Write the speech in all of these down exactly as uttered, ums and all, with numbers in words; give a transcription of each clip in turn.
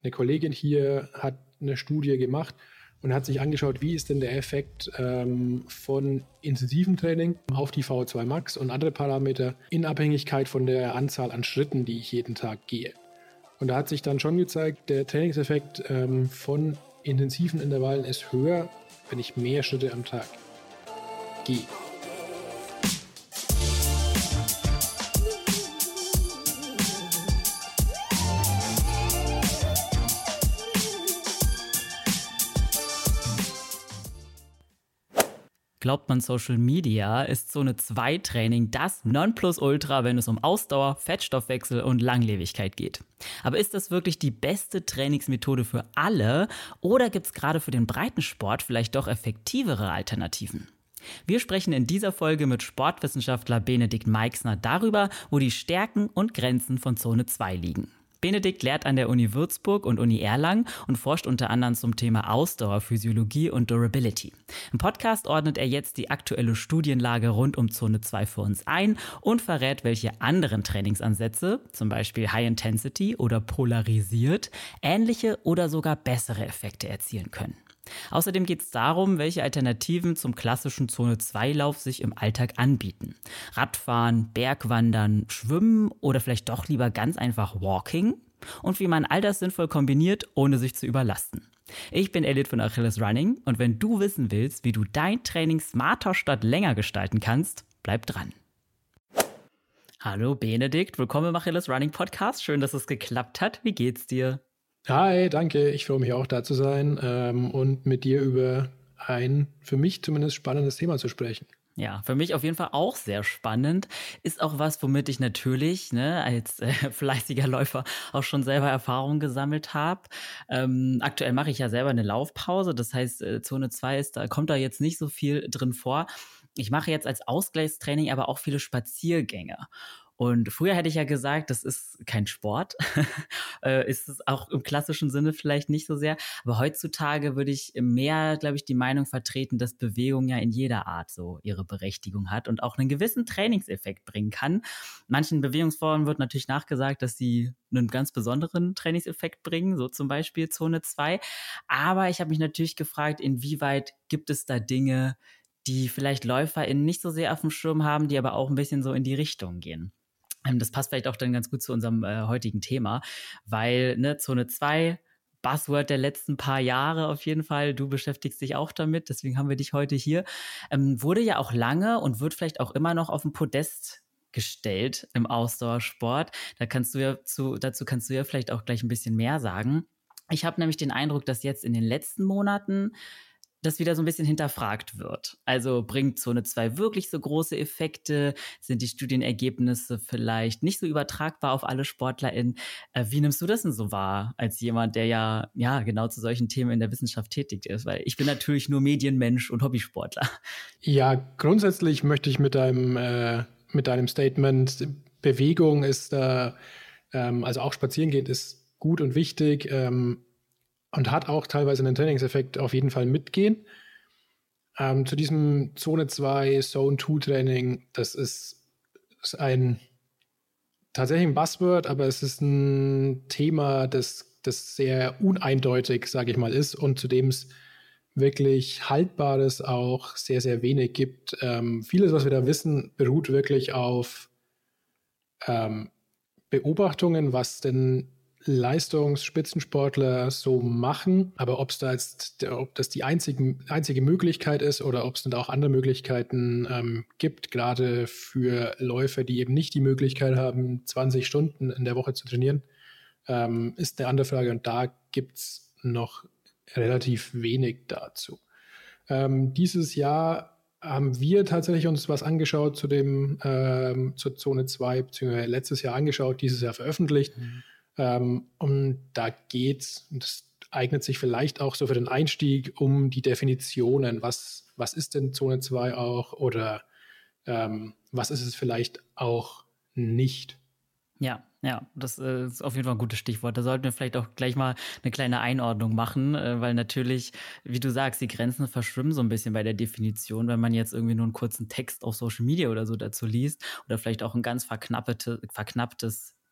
eine Kollegin hier hat eine Studie gemacht und hat sich angeschaut, wie ist denn der Effekt ähm, von intensivem Training auf die V O zwei Max und andere Parameter in Abhängigkeit von der Anzahl an Schritten, die ich jeden Tag gehe. Und da hat sich dann schon gezeigt, der Trainingseffekt ähm, von intensiven Intervallen ist höher, wenn ich mehr Schritte am Tag gehe. Glaubt man, Social Media ist Zone zwei Training das Nonplusultra, wenn es um Ausdauer, Fettstoffwechsel und Langlebigkeit geht. Aber ist das wirklich die beste Trainingsmethode für alle oder gibt es gerade für den Breitensport vielleicht doch effektivere Alternativen? Wir sprechen in dieser Folge mit Sportwissenschaftler Benedikt Meixner darüber, wo die Stärken und Grenzen von Zone zwei liegen. Benedikt lehrt an der Uni Würzburg und Uni Erlangen und forscht unter anderem zum Thema Ausdauer, Physiologie und Durability. Im Podcast ordnet er jetzt die aktuelle Studienlage rund um Zone zwei für uns ein und verrät, welche anderen Trainingsansätze, zum Beispiel High Intensity oder polarisiert, ähnliche oder sogar bessere Effekte erzielen können. Außerdem geht es darum, welche Alternativen zum klassischen Zone zwei Lauf sich im Alltag anbieten. Radfahren, Bergwandern, Schwimmen oder vielleicht doch lieber ganz einfach Walking? Und wie man all das sinnvoll kombiniert, ohne sich zu überlasten. Ich bin Elliot von Achilles Running und wenn du wissen willst, wie du dein Training smarter statt länger gestalten kannst, bleib dran. Hallo Benedikt, willkommen im Achilles Running Podcast. Schön, dass es geklappt hat. Wie geht's dir? Hi, danke. Ich freue mich auch, da zu sein ähm, und mit dir über ein für mich zumindest spannendes Thema zu sprechen. Ja, für mich auf jeden Fall auch sehr spannend. Ist auch was, womit ich natürlich ne, als äh, fleißiger Läufer auch schon selber Erfahrung gesammelt habe. Ähm, aktuell mache ich ja selber eine Laufpause. Das heißt, äh, Zone zwei ist, da kommt da jetzt nicht so viel drin vor. Ich mache jetzt als Ausgleichstraining aber auch viele Spaziergänge. Und früher hätte ich ja gesagt, das ist kein Sport, äh, ist es auch im klassischen Sinne vielleicht nicht so sehr. Aber heutzutage würde ich mehr, glaube ich, die Meinung vertreten, dass Bewegung ja in jeder Art so ihre Berechtigung hat und auch einen gewissen Trainingseffekt bringen kann. Manchen Bewegungsformen wird natürlich nachgesagt, dass sie einen ganz besonderen Trainingseffekt bringen, so zum Beispiel Zone zwei. Aber ich habe mich natürlich gefragt, inwieweit gibt es da Dinge, die vielleicht LäuferInnen nicht so sehr auf dem Schirm haben, die aber auch ein bisschen so in die Richtung gehen. Das passt vielleicht auch dann ganz gut zu unserem äh, heutigen Thema, weil ne, Zone zwei, Buzzword der letzten paar Jahre auf jeden Fall, du beschäftigst dich auch damit, deswegen haben wir dich heute hier, ähm, wurde ja auch lange und wird vielleicht auch immer noch auf dem Podest gestellt im Ausdauersport. Da kannst du ja zu, dazu kannst du ja vielleicht auch gleich ein bisschen mehr sagen. Ich habe nämlich den Eindruck, dass jetzt in den letzten Monaten das wieder so ein bisschen hinterfragt wird. Also bringt Zone zwei wirklich so große Effekte? Sind die Studienergebnisse vielleicht nicht so übertragbar auf alle SportlerInnen? Äh, wie nimmst du das denn so wahr, als jemand, der ja, ja genau zu solchen Themen in der Wissenschaft tätig ist? Weil ich bin natürlich nur Medienmensch und Hobbysportler. Ja, grundsätzlich möchte ich mit deinem, äh, mit deinem Statement, Bewegung ist da, ähm, also auch spazieren gehen ist gut und wichtig, ähm, und hat auch teilweise einen Trainingseffekt auf jeden Fall mitgehen. Ähm, zu diesem Zone zwei, Zone zwei Training, das ist, ist ein tatsächlich ein Buzzword, aber es ist ein Thema, das, das sehr uneindeutig, sage ich mal, ist und zu dem es wirklich Haltbares auch sehr, sehr wenig gibt. Ähm, vieles, was wir da wissen, beruht wirklich auf ähm, Beobachtungen, was denn Leistungsspitzensportler so machen, aber ob es da jetzt, ob das die einzige, einzige Möglichkeit ist oder ob es dann auch andere Möglichkeiten ähm, gibt, gerade für Läufer, die eben nicht die Möglichkeit haben, zwanzig Stunden in der Woche zu trainieren, ähm, ist eine andere Frage und da gibt es noch relativ wenig dazu. Ähm, dieses Jahr haben wir tatsächlich uns was angeschaut zu dem ähm, zur Zone zwei, beziehungsweise letztes Jahr angeschaut, dieses Jahr veröffentlicht. Mhm. Ähm, und da geht's, und das eignet sich vielleicht auch so für den Einstieg, um die Definitionen. Was, was ist denn Zone zwei auch oder ähm, was ist es vielleicht auch nicht? Ja, ja, das äh, ist auf jeden Fall ein gutes Stichwort. Da sollten wir vielleicht auch gleich mal eine kleine Einordnung machen, äh, weil natürlich, wie du sagst, die Grenzen verschwimmen so ein bisschen bei der Definition, wenn man jetzt irgendwie nur einen kurzen Text auf Social Media oder so dazu liest oder vielleicht auch ein ganz verknappete, verknapptes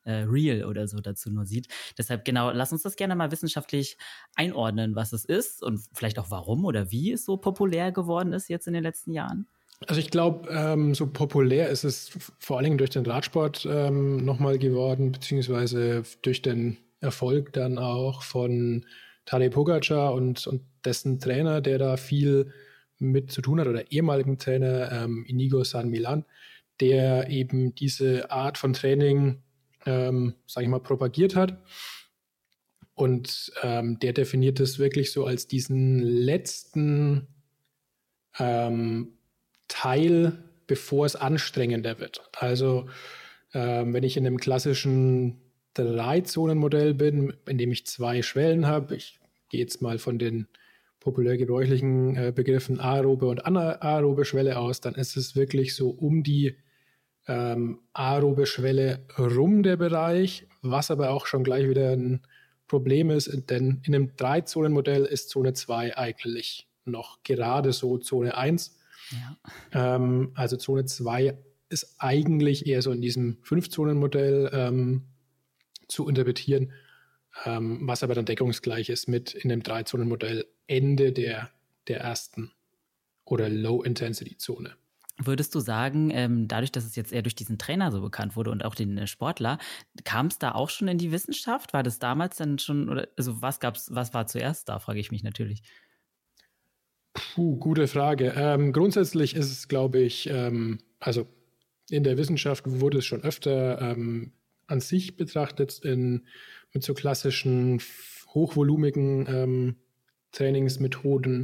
äh, Reel oder so dazu nur sieht. Deshalb genau, lass uns das gerne mal wissenschaftlich einordnen, was es ist und vielleicht auch warum oder wie es so populär geworden ist jetzt in den letzten Jahren. Also ich glaube, ähm, so populär ist es f- vor allen Dingen durch den Radsport ähm, nochmal geworden, beziehungsweise durch den Erfolg dann auch von Tadej Pogacar und, und dessen Trainer, der da viel mit zu tun hat, oder ehemaligen Trainer ähm, Inigo San Milan, der eben diese Art von Training, ähm, sage ich mal, propagiert hat. Und ähm, der definiert es wirklich so als diesen letzten ähm, Teil, bevor es anstrengender wird. Also ähm, wenn ich in einem klassischen Drei-Zonen-Modell bin, in dem ich zwei Schwellen habe, ich gehe jetzt mal von den populär gebräuchlichen äh, Begriffen aerobe und anaerobe Schwelle aus, dann ist es wirklich so um die ähm, aerobe Schwelle rum der Bereich, was aber auch schon gleich wieder ein Problem ist, denn in einem Drei-Zonen-Modell ist Zone zwei eigentlich noch gerade so Zone eins. Ja. Ähm, also Zone zwei ist eigentlich eher so in diesem Fünf-Zonen-Modell ähm, zu interpretieren, ähm, was aber dann deckungsgleich ist mit in dem Drei-Zonen-Modell Ende der, der ersten oder Low-Intensity-Zone. Würdest du sagen, ähm, dadurch, dass es jetzt eher durch diesen Trainer so bekannt wurde und auch den äh, Sportler, kam es da auch schon in die Wissenschaft? War das damals dann schon, oder also was gab's, was war zuerst da, frage ich mich natürlich. Puh, gute Frage. Ähm, grundsätzlich ist es, glaube ich, ähm, also in der Wissenschaft wurde es schon öfter ähm, an sich betrachtet, in, mit so klassischen, f- hochvolumigen ähm, Trainingsmethoden.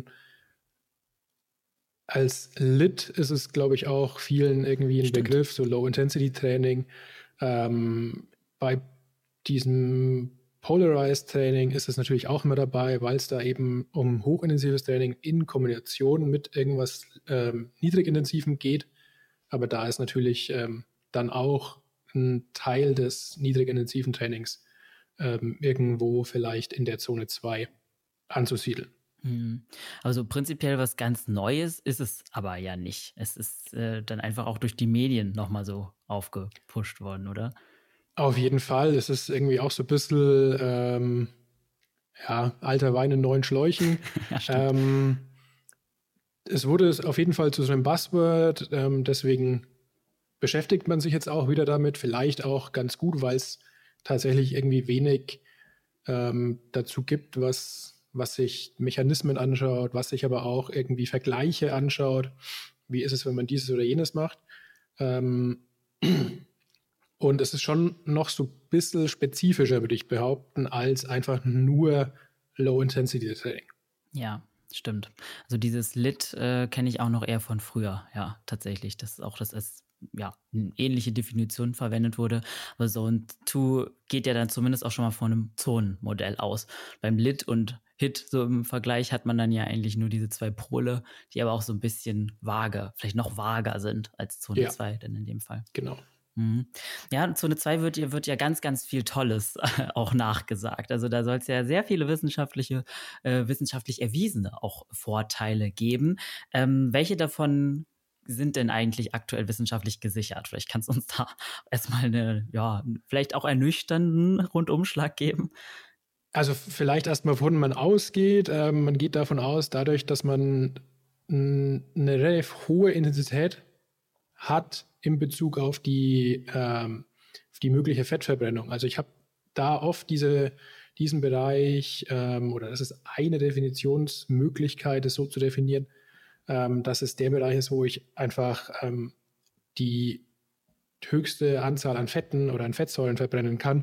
Als L I T ist es, glaube ich, auch vielen irgendwie ein Stimmt. Begriff, so Low-Intensity-Training. Ähm, bei diesem Polarized Training ist es natürlich auch immer dabei, weil es da eben um hochintensives Training in Kombination mit irgendwas ähm, niedrigintensivem geht. Aber da ist natürlich ähm, dann auch ein Teil des niedrigintensiven Trainings ähm, irgendwo vielleicht in der Zone zwei anzusiedeln. Mhm. Also prinzipiell was ganz Neues ist es aber ja nicht. Es ist äh, dann einfach auch durch die Medien nochmal so aufgepusht worden, oder? Auf jeden Fall. Es ist irgendwie auch so ein bisschen ähm, ja, alter Wein in neuen Schläuchen. Ja, stimmt. Ähm, es wurde auf jeden Fall zu so einem Buzzword, ähm, deswegen beschäftigt man sich jetzt auch wieder damit, vielleicht auch ganz gut, weil es tatsächlich irgendwie wenig ähm, dazu gibt, was, was sich Mechanismen anschaut, was sich aber auch irgendwie Vergleiche anschaut. Wie ist es, wenn man dieses oder jenes macht? Ähm, und es ist schon noch so ein bisschen spezifischer, würde ich behaupten, als einfach nur Low-Intensity-Training. Ja, stimmt. Also dieses Lit äh, kenne ich auch noch eher von früher, ja, tatsächlich. Das ist auch das als ja, eine ähnliche Definition verwendet wurde. Aber Zone zwei geht ja dann zumindest auch schon mal von einem Zonenmodell aus. Beim Lit und Hit, so im Vergleich, hat man dann ja eigentlich nur diese zwei Pole, die aber auch so ein bisschen vage, vielleicht noch vager sind als Zone Ja, zwei, denn in dem Fall. genau. Mhm. Ja, Zone zwei wird, ja- wird ja ganz, ganz viel Tolles auch nachgesagt. Also da soll es ja sehr viele wissenschaftliche, äh, wissenschaftlich erwiesene auch Vorteile geben. Ähm, welche davon sind denn eigentlich aktuell wissenschaftlich gesichert? Vielleicht kannst du uns da erstmal eine, ja, vielleicht auch ernüchternden Rundumschlag geben. Also vielleicht erstmal, wovon man ausgeht. Ähm, man geht davon aus, dadurch, dass man n- eine relativ hohe Intensität hat in Bezug auf die, ähm, auf die mögliche Fettverbrennung. Also ich habe da oft diese, diesen Bereich, ähm, oder das ist eine Definitionsmöglichkeit, es so zu definieren, ähm, dass es der Bereich ist, wo ich einfach ähm, die höchste Anzahl an Fetten oder an Fettsäuren verbrennen kann.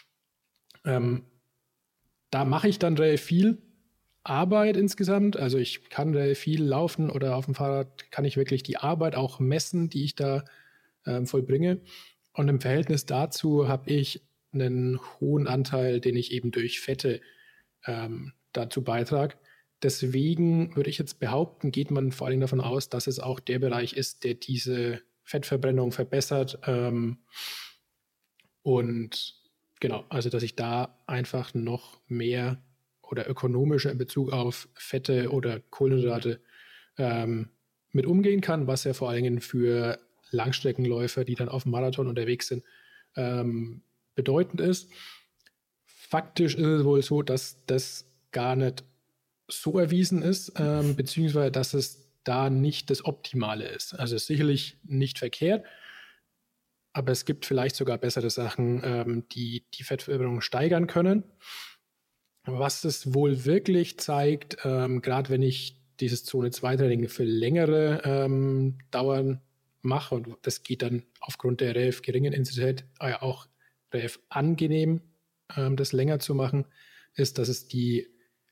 Ähm, da mache ich dann relativ viel Arbeit insgesamt. Also ich kann relativ viel laufen oder auf dem Fahrrad kann ich wirklich die Arbeit auch messen, die ich da ähm, vollbringe. Und im Verhältnis dazu habe ich einen hohen Anteil, den ich eben durch Fette ähm, dazu beitrage. Deswegen würde ich jetzt behaupten, geht man vor allem davon aus, dass es auch der Bereich ist, der diese Fettverbrennung verbessert. Ähm, und genau, also dass ich da einfach noch mehr oder ökonomischer in Bezug auf Fette oder Kohlenhydrate ähm, mit umgehen kann, was ja vor allen Dingen für Langstreckenläufer, die dann auf dem Marathon unterwegs sind, ähm, bedeutend ist. Faktisch ist es wohl so, dass das gar nicht so erwiesen ist, ähm, beziehungsweise dass es da nicht das Optimale ist. Also es ist sicherlich nicht verkehrt, aber es gibt vielleicht sogar bessere Sachen, ähm, die die Fettverbrennung steigern können. Was es wohl wirklich zeigt, ähm, gerade wenn ich dieses Zone zwei Training für längere ähm, Dauern mache, und das geht dann aufgrund der relativ geringen Intensität äh, auch relativ angenehm, ähm, das länger zu machen, ist, dass es die,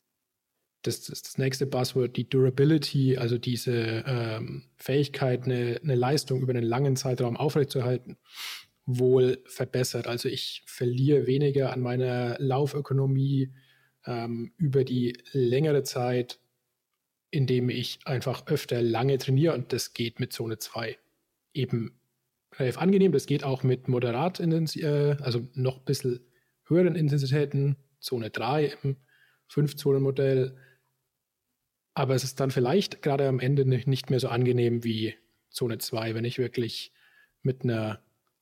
das, das, das nächste Buzzword, die Durability, also diese ähm, Fähigkeit, eine, eine Leistung über einen langen Zeitraum aufrechtzuerhalten, wohl verbessert. Also ich verliere weniger an meiner Laufökonomie ähm, über die längere Zeit, indem ich einfach öfter lange trainiere, und das geht mit Zone zwei eben relativ angenehm. Das geht auch mit moderat, äh, also noch ein bisschen höheren Intensitäten, Zone drei im fünf-Zonen-Modell. Aber es ist dann vielleicht gerade am Ende nicht mehr so angenehm wie Zone zwei, wenn ich wirklich mit einer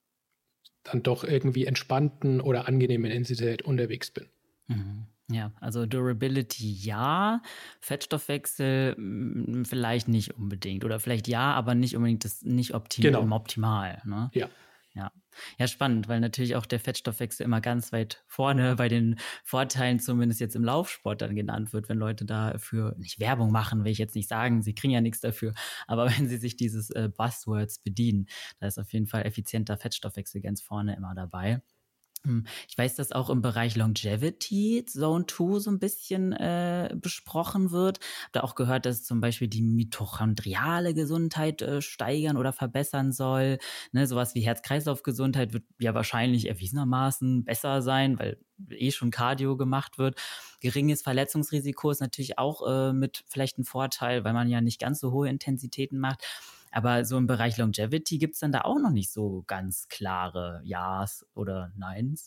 dann doch irgendwie entspannten oder angenehmen Intensität unterwegs bin. Mhm. Ja, also Durability ja, Fettstoffwechsel mm, vielleicht nicht unbedingt. Oder vielleicht ja, aber nicht unbedingt das nicht optim Genau. im Optimal. Ne? Ja. Ja. Ja, spannend, weil natürlich auch der Fettstoffwechsel immer ganz weit vorne bei den Vorteilen, zumindest jetzt im Laufsport, dann genannt wird, wenn Leute dafür nicht Werbung machen, will ich jetzt nicht sagen, sie kriegen ja nichts dafür, aber wenn sie sich dieses äh, Buzzwords bedienen, da ist auf jeden Fall effizienter Fettstoffwechsel ganz vorne immer dabei. Hm, Ich weiß, dass auch im Bereich Longevity Zone zwei so ein bisschen äh, besprochen wird. Hab da auch gehört, dass es zum Beispiel die mitochondriale Gesundheit äh, steigern oder verbessern soll. Ne, sowas wie Herz-Kreislauf-Gesundheit wird ja wahrscheinlich erwiesenermaßen besser sein, weil eh schon Cardio gemacht wird. Geringes Verletzungsrisiko ist natürlich auch äh, mit vielleicht ein Vorteil, weil man ja nicht ganz so hohe Intensitäten macht. Aber so im Bereich Longevity gibt es dann da auch noch nicht so ganz klare Ja's oder Neins.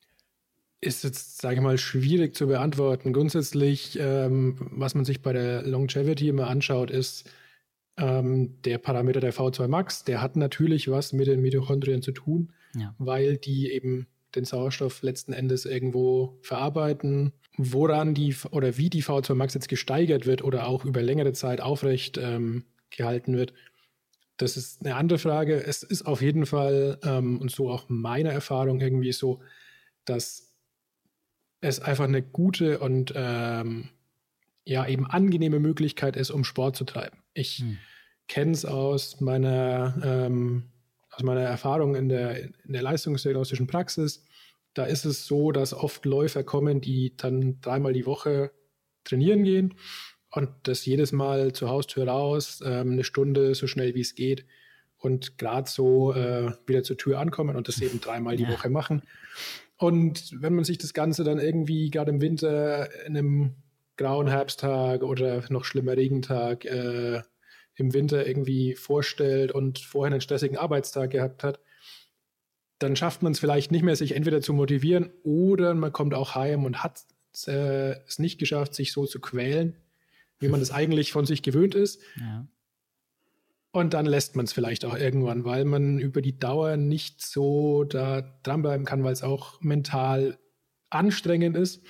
Ist jetzt, sage ich mal, schwierig zu beantworten. Grundsätzlich, ähm, was man sich bei der Longevity immer anschaut, ist ähm, der Parameter der V zwei Max. Der hat natürlich was mit den Mitochondrien zu tun, Ja. weil die eben den Sauerstoff letzten Endes irgendwo verarbeiten. Woran die oder wie die V zwei Max jetzt gesteigert wird oder auch über längere Zeit aufrecht ähm, gehalten wird, das ist eine andere Frage. Es ist auf jeden Fall, ähm, und so auch meine Erfahrung irgendwie so, dass es einfach eine gute und ähm, ja eben angenehme Möglichkeit ist, um Sport zu treiben. Ich Hm. kenne es aus meiner, ähm, aus meiner Erfahrung in der, in der leistungsdiagnostischen Praxis. Da ist es so, dass oft Läufer kommen, die dann dreimal die Woche trainieren gehen und das jedes Mal zur Haustür raus, ähm, eine Stunde so schnell wie es geht und gerade so äh, wieder zur Tür ankommen und das eben dreimal die Ja. Woche machen. Und wenn man sich das Ganze dann irgendwie gerade im Winter in einem grauen Herbsttag oder noch schlimmer Regentag äh, im Winter irgendwie vorstellt und vorher einen stressigen Arbeitstag gehabt hat, dann schafft man es vielleicht nicht mehr, sich entweder zu motivieren oder man kommt auch heim und hat äh, es nicht geschafft, sich so zu quälen, wie man es eigentlich von sich gewöhnt ist. Ja. Und dann lässt man es vielleicht auch irgendwann, weil man über die Dauer nicht so da dranbleiben kann, weil es auch mental anstrengend ist.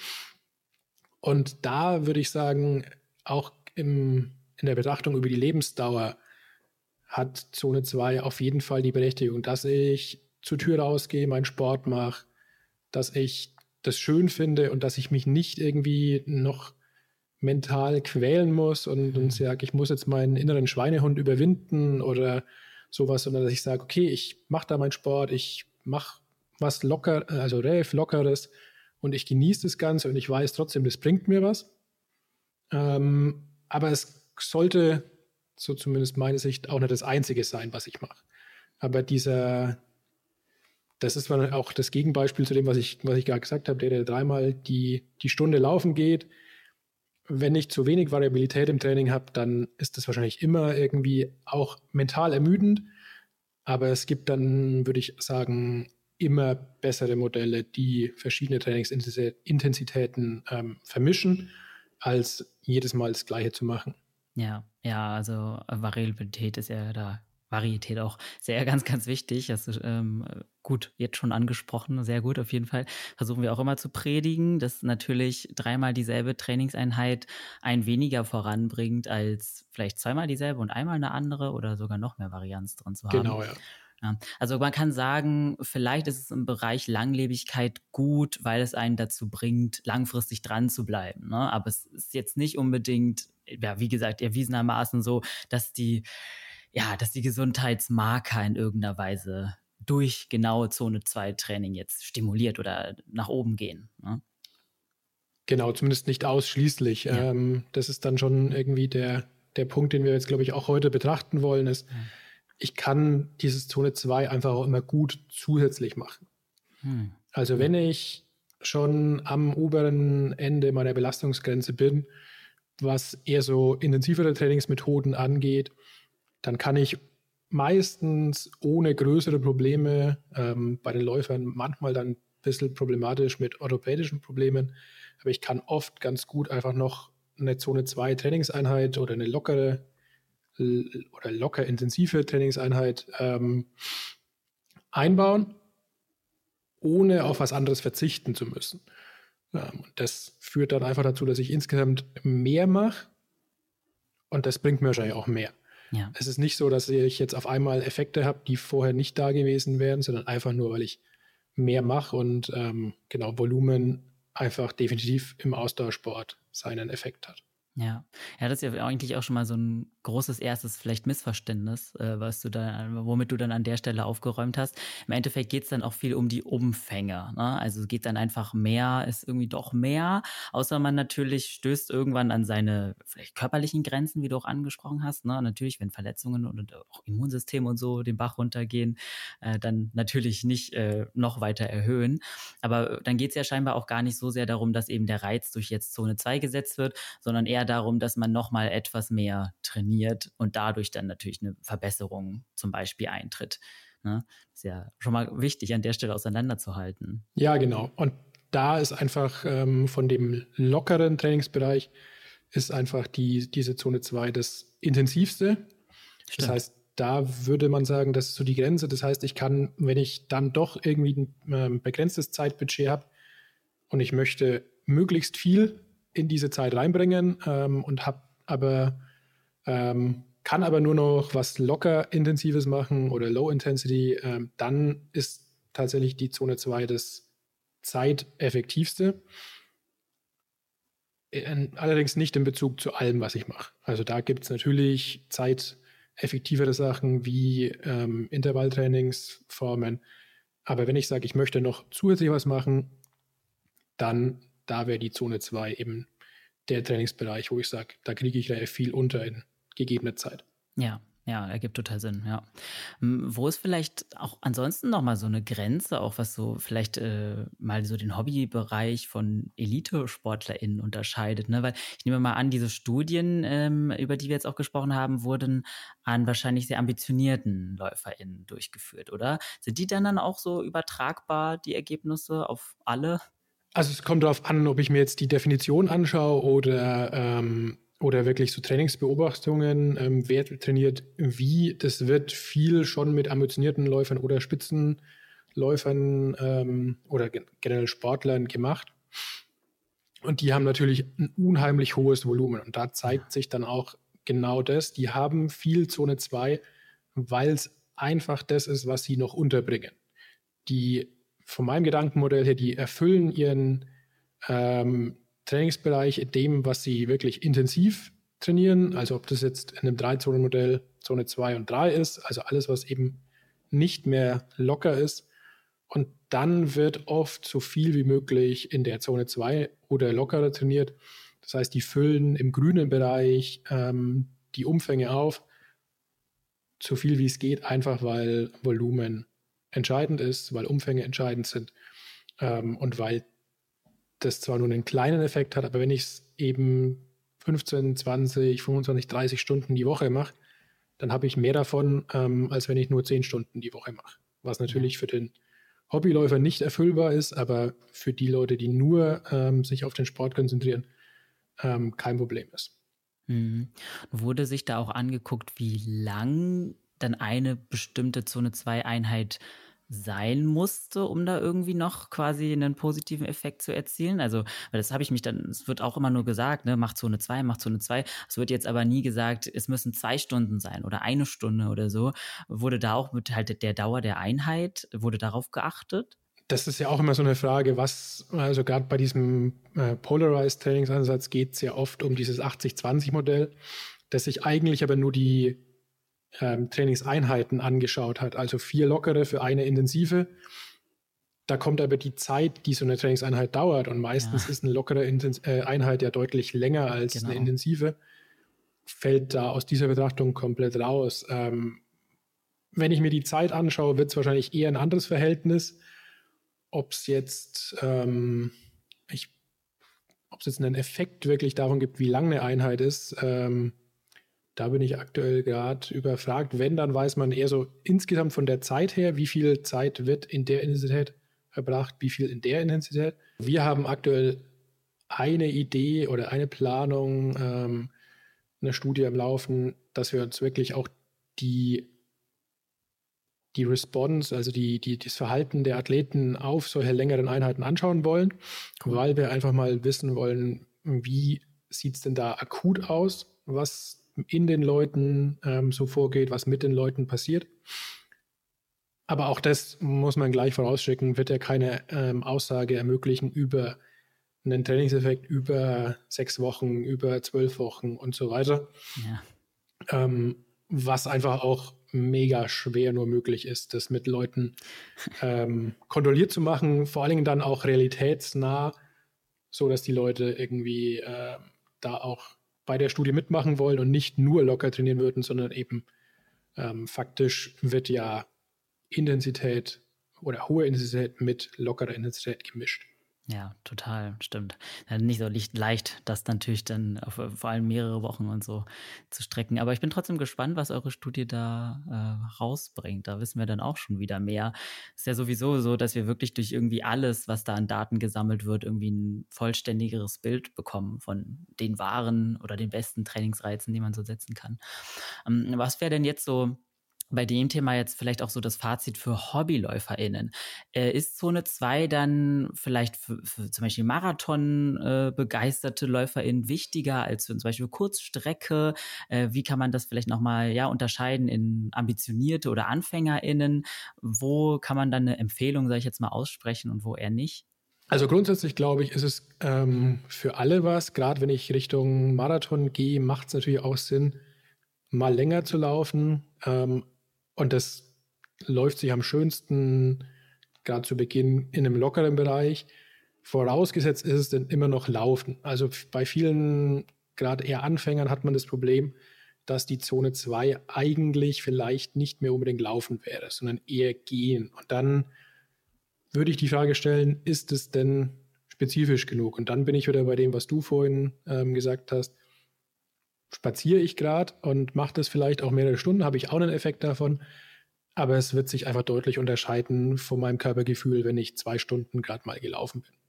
Und da würde ich sagen, auch im, in der Betrachtung über die Lebensdauer hat Zone zwei auf jeden Fall die Berechtigung, dass ich zur Tür rausgehe, meinen Sport mache, dass ich das schön finde und dass ich mich nicht irgendwie noch mental quälen muss und, und sage, ich muss jetzt meinen inneren Schweinehund überwinden oder sowas, sondern dass ich sage, okay, ich mache da meinen Sport, ich mache was locker, also relativ Lockeres und ich genieße das Ganze und ich weiß trotzdem, das bringt mir was. Ähm, aber es sollte, so zumindest meine Sicht, auch nicht das Einzige sein, was ich mache. Aber dieser, das ist auch das Gegenbeispiel zu dem, was ich, was ich gerade gesagt habe, der, der dreimal die, die Stunde laufen geht. Wenn ich zu wenig Variabilität im Training habe, dann ist das wahrscheinlich immer irgendwie auch mental ermüdend. Aber es gibt dann, würde ich sagen, immer bessere Modelle, die verschiedene Trainingsintensitäten ähm, vermischen, als jedes Mal das Gleiche zu machen. Ja, ja, also äh, Variabilität ist ja da Varietät auch sehr ganz, ganz wichtig. Hast du ähm, gut jetzt schon angesprochen, sehr gut auf jeden Fall. Versuchen wir auch immer zu predigen, dass natürlich dreimal dieselbe Trainingseinheit einen weniger voranbringt, als vielleicht zweimal dieselbe und einmal eine andere oder sogar noch mehr Varianz drin zu haben. Genau, ja. Ja, also man kann sagen, vielleicht ist es im Bereich Langlebigkeit gut, weil es einen dazu bringt, langfristig dran zu bleiben. Ne? Aber es ist jetzt nicht unbedingt, ja, wie gesagt, erwiesenermaßen so, dass die, ja, dass die Gesundheitsmarker in irgendeiner Weise durch genaue Zone zwei Training jetzt stimuliert oder nach oben gehen. Ne? Genau, zumindest nicht ausschließlich. Ja. Ähm, das ist dann schon irgendwie der, der Punkt, den wir jetzt, glaube ich, auch heute betrachten wollen, ist, Ja. ich kann dieses Zone zwei einfach auch immer gut zusätzlich machen. Hm. Also Ja. wenn ich schon am oberen Ende meiner Belastungsgrenze bin, was eher so intensivere Trainingsmethoden angeht, dann kann ich meistens ohne größere Probleme, ähm, bei den Läufern manchmal dann ein bisschen problematisch mit orthopädischen Problemen, aber ich kann oft ganz gut einfach noch eine Zone zwei Trainingseinheit oder eine lockere l- oder locker intensive Trainingseinheit ähm, einbauen, ohne auf was anderes verzichten zu müssen. Ähm, und das führt dann einfach dazu, dass ich insgesamt mehr mache und das bringt mir wahrscheinlich auch mehr. Ja. Es ist nicht so, dass ich jetzt auf einmal Effekte habe, die vorher nicht da gewesen wären, sondern einfach nur, weil ich mehr mache und ähm, genau Volumen einfach definitiv im Ausdauersport seinen Effekt hat. Ja. Ja, das ist ja eigentlich auch schon mal so ein großes erstes vielleicht Missverständnis, äh, was du da womit du dann an der Stelle aufgeräumt hast. Im Endeffekt geht's dann auch viel um die Umfänge, ne? Also, geht dann einfach mehr ist irgendwie doch mehr, außer man natürlich stößt irgendwann an seine vielleicht körperlichen Grenzen, wie du auch angesprochen hast, ne? Natürlich, wenn Verletzungen und auch Immunsystem und so den Bach runtergehen, äh, dann natürlich nicht, äh, noch weiter erhöhen. Aber dann geht's ja scheinbar auch gar nicht so sehr darum, dass eben der Reiz durch jetzt Zone zwei gesetzt wird, sondern eher darum, dass man noch mal etwas mehr trainiert und dadurch dann natürlich eine Verbesserung zum Beispiel eintritt, ne? Ist ja schon mal wichtig, an der Stelle auseinanderzuhalten. Ja, genau. Und da ist einfach ähm, von dem lockeren Trainingsbereich ist einfach die, diese Zone zwei das intensivste. Das Stimmt. heißt, da würde man sagen, das ist so die Grenze. Das heißt, ich kann, wenn ich dann doch irgendwie ein ähm, begrenztes Zeitbudget habe und ich möchte möglichst viel in diese Zeit reinbringen ähm, und habe aber ähm, kann aber nur noch was locker intensives machen oder Low Intensity, ähm, dann ist tatsächlich die Zone zwei das zeiteffektivste. Äh, allerdings nicht in Bezug zu allem, was ich mache. Also da gibt es natürlich zeiteffektivere Sachen wie ähm, Intervalltrainingsformen. Aber wenn ich sage, ich möchte noch zusätzlich was machen, dann da wäre die Zone zwei eben der Trainingsbereich, wo ich sage, da kriege ich relativ viel unter in gegebener Zeit. Ja, ja, ergibt total Sinn, ja. Hm, wo ist vielleicht auch ansonsten noch mal so eine Grenze, auch was so vielleicht, äh, mal so den Hobbybereich von ElitesportlerInnen unterscheidet, ne? Weil ich nehme mal an, diese Studien, ähm, über die wir jetzt auch gesprochen haben, wurden an wahrscheinlich sehr ambitionierten LäuferInnen durchgeführt, oder? Sind die dann dann auch so übertragbar, die Ergebnisse, auf alle? Also es kommt darauf an, ob ich mir jetzt die Definition anschaue oder, ähm, oder wirklich so Trainingsbeobachtungen, ähm, wer trainiert wie. Das wird viel schon mit ambitionierten Läufern oder Spitzenläufern ähm, oder gen- generell Sportlern gemacht. Und die haben natürlich ein unheimlich hohes Volumen. Und da zeigt sich dann auch genau das. Die haben viel Zone zwei, weil es einfach das ist, was sie noch unterbringen. Die von meinem Gedankenmodell her, die erfüllen ihren ähm, Trainingsbereich in dem, was sie wirklich intensiv trainieren. Also ob das jetzt in einem Drei-Zonen-Modell Zone zwei und drei ist, also alles, was eben nicht mehr locker ist. Und dann wird oft so viel wie möglich in der Zone zwei oder lockerer trainiert. Das heißt, die füllen im grünen Bereich ähm, die Umfänge auf, so viel wie es geht, einfach weil Volumen entscheidend ist, weil Umfänge entscheidend sind ähm, und weil das zwar nur einen kleinen Effekt hat, aber wenn ich es eben fünfzehn, zwanzig, fünfundzwanzig, dreißig Stunden die Woche mache, dann habe ich mehr davon, ähm, als wenn ich nur zehn Stunden die Woche mache. Was Ja. natürlich für den Hobbyläufer nicht erfüllbar ist, aber für die Leute, die nur ähm, sich auf den Sport konzentrieren, ähm, kein Problem ist. Mhm. Wurde sich da auch angeguckt, wie lang dann eine bestimmte Zone zwei Einheit sein musste, um da irgendwie noch quasi einen positiven Effekt zu erzielen? Also, weil das habe ich mich dann es wird auch immer nur gesagt, ne, mach Zone zwei, mach Zone zwei. Es wird jetzt aber nie gesagt, es müssen zwei Stunden sein oder eine Stunde oder so. Wurde da auch mit halt der Dauer der Einheit wurde darauf geachtet? Das ist ja auch immer so eine Frage, was, also gerade bei diesem äh, Polarized Trainingsansatz geht es ja oft um dieses achtzig zwanzig Modell, das sich eigentlich aber nur die ähm, Trainingseinheiten angeschaut hat, also vier lockere für eine intensive. Da kommt aber die Zeit, die so eine Trainingseinheit dauert, und meistens Ja, ist eine lockere Intens äh, Einheit ja deutlich länger als eine genau. intensive, fällt da aus dieser Betrachtung komplett raus. Ähm, wenn ich mir die Zeit anschaue, wird es wahrscheinlich eher ein anderes Verhältnis. Ob es jetzt, ähm, ich, ob es jetzt einen Effekt wirklich davon gibt, wie lang eine Einheit ist, ähm, da bin ich aktuell gerade überfragt. Wenn, dann weiß man eher so insgesamt von der Zeit her, wie viel Zeit wird in der Intensität verbracht, wie viel in der Intensität. Wir haben aktuell eine Idee oder eine Planung, ähm, eine Studie am Laufen, dass wir uns wirklich auch die, die Response, also die, die, das Verhalten der Athleten auf solche längeren Einheiten anschauen wollen, Cool. weil wir einfach mal wissen wollen, wie sieht es denn da akut aus, was in den Leuten ähm, so vorgeht, was mit den Leuten passiert. Aber auch das muss man gleich vorausschicken, wird ja keine ähm, Aussage ermöglichen über einen Trainingseffekt über sechs Wochen, über zwölf Wochen und so weiter. Ja. Ähm, was einfach auch mega schwer nur möglich ist, das mit Leuten ähm, kontrolliert zu machen, vor allen Dingen dann auch realitätsnah, so dass die Leute irgendwie äh, da auch bei der Studie mitmachen wollen und nicht nur locker trainieren würden, sondern eben ähm, faktisch wird ja Intensität oder hohe Intensität mit lockerer Intensität gemischt. Ja, total, stimmt. Ja, nicht so licht, leicht, das natürlich dann auf, äh, vor allem mehrere Wochen und so zu strecken. Aber ich bin trotzdem gespannt, was eure Studie da äh, rausbringt. Da wissen wir dann auch schon wieder mehr. Ist ja sowieso so, dass wir wirklich durch irgendwie alles, was da an Daten gesammelt wird, irgendwie ein vollständigeres Bild bekommen von den wahren oder den besten Trainingsreizen, die man so setzen kann. Ähm, was wäre denn jetzt so bei dem Thema jetzt vielleicht auch so das Fazit für HobbyläuferInnen? Äh, ist Zone zwei dann vielleicht für, für zum Beispiel Marathon äh, begeisterte LäuferInnen wichtiger als für zum Beispiel Kurzstrecke? Äh, wie kann man das vielleicht nochmal ja, unterscheiden in ambitionierte oder AnfängerInnen? Wo kann man dann eine Empfehlung, sage ich jetzt mal, aussprechen und wo eher nicht? Also grundsätzlich glaube ich, ist es ähm, für alle was. Gerade wenn ich Richtung Marathon gehe, macht es natürlich auch Sinn, mal länger zu laufen. Ähm, und das läuft sich am schönsten gerade zu Beginn in einem lockeren Bereich. Vorausgesetzt ist es dann immer noch Laufen. Also bei vielen, gerade eher Anfängern, hat man das Problem, dass die Zone zwei eigentlich vielleicht nicht mehr unbedingt Laufen wäre, sondern eher Gehen. Und dann würde ich die Frage stellen, ist es denn spezifisch genug? Und dann bin ich wieder bei dem, was du vorhin ähm, gesagt hast. Spaziere ich gerade und mache das vielleicht auch mehrere Stunden, habe ich auch einen Effekt davon. Aber es wird sich einfach deutlich unterscheiden von meinem Körpergefühl, wenn ich zwei Stunden gerade mal gelaufen bin.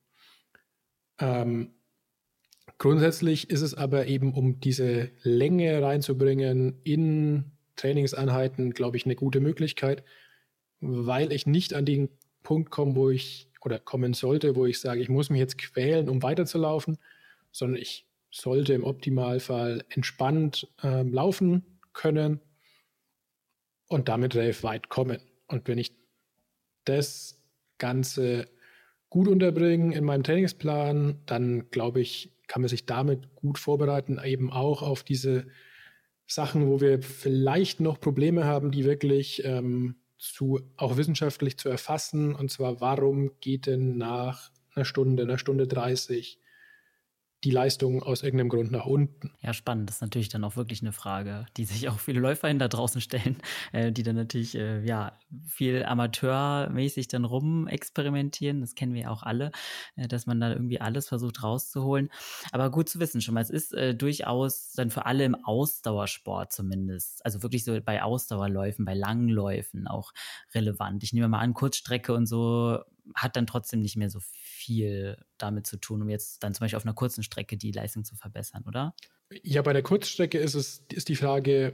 Ähm, grundsätzlich ist es aber eben, um diese Länge reinzubringen in Trainingseinheiten, glaube ich, eine gute Möglichkeit, weil ich nicht an den Punkt komme, wo ich oder kommen sollte, wo ich sage, ich muss mich jetzt quälen, um weiterzulaufen, sondern ich sollte im Optimalfall entspannt ähm, laufen können und damit relativ weit kommen. Und wenn ich das Ganze gut unterbringe in meinem Trainingsplan, dann glaube ich, kann man sich damit gut vorbereiten, eben auch auf diese Sachen, wo wir vielleicht noch Probleme haben, die wirklich ähm, zu, auch wissenschaftlich zu erfassen. Und zwar, warum geht denn nach einer Stunde, einer Stunde dreißig die Leistung aus irgendeinem Grund nach unten? Ja, spannend. Das ist natürlich dann auch wirklich eine Frage, die sich auch viele LäuferInnen da draußen stellen, äh, die dann natürlich, äh, ja, viel amateurmäßig dann rumexperimentieren. Das kennen wir ja auch alle, äh, dass man da irgendwie alles versucht rauszuholen. Aber gut zu wissen schon mal, es ist äh, durchaus dann für alle im Ausdauersport zumindest, also wirklich so bei Ausdauerläufen, bei langen Läufen auch relevant. Ich nehme mal an, Kurzstrecke und so hat dann trotzdem nicht mehr so viel damit zu tun, um jetzt dann zum Beispiel auf einer kurzen Strecke die Leistung zu verbessern, oder? Ja, bei der Kurzstrecke ist es ist die Frage,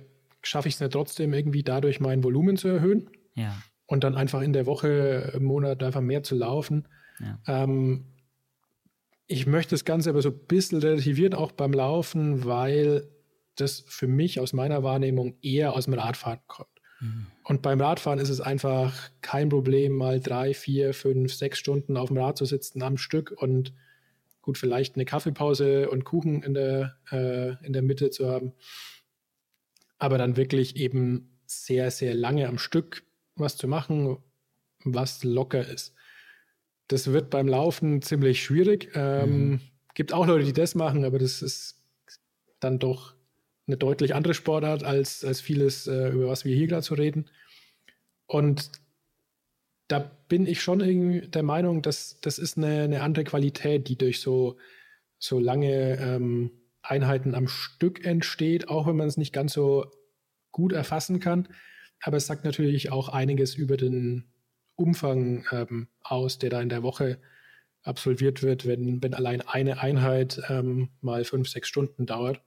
schaffe ich es nicht trotzdem irgendwie dadurch mein Volumen zu erhöhen Ja, und dann einfach in der Woche, im Monat einfach mehr zu laufen. ja. Ähm, ich möchte das Ganze aber so ein bisschen relativieren, auch beim Laufen, weil das für mich aus meiner Wahrnehmung eher aus dem Radfahren kommt. Mhm. Und beim Radfahren ist es einfach kein Problem, mal drei, vier, fünf, sechs Stunden auf dem Rad zu sitzen am Stück und gut, vielleicht eine Kaffeepause und Kuchen in der, äh, in der Mitte zu haben. Aber dann wirklich eben sehr, sehr lange am Stück was zu machen, was locker ist. Das wird beim Laufen ziemlich schwierig. Ähm, Mhm. Gibt auch Leute, die das machen, aber das ist dann doch eine deutlich andere Sportart als, als vieles, äh, über was wir hier gerade so reden. Und da bin ich schon irgendwie der Meinung, dass das ist eine, eine andere Qualität, die durch so, so lange ähm, Einheiten am Stück entsteht, auch wenn man es nicht ganz so gut erfassen kann. Aber es sagt natürlich auch einiges über den Umfang ähm, aus, der da in der Woche absolviert wird, wenn, wenn allein eine Einheit ähm, mal fünf, sechs Stunden dauert.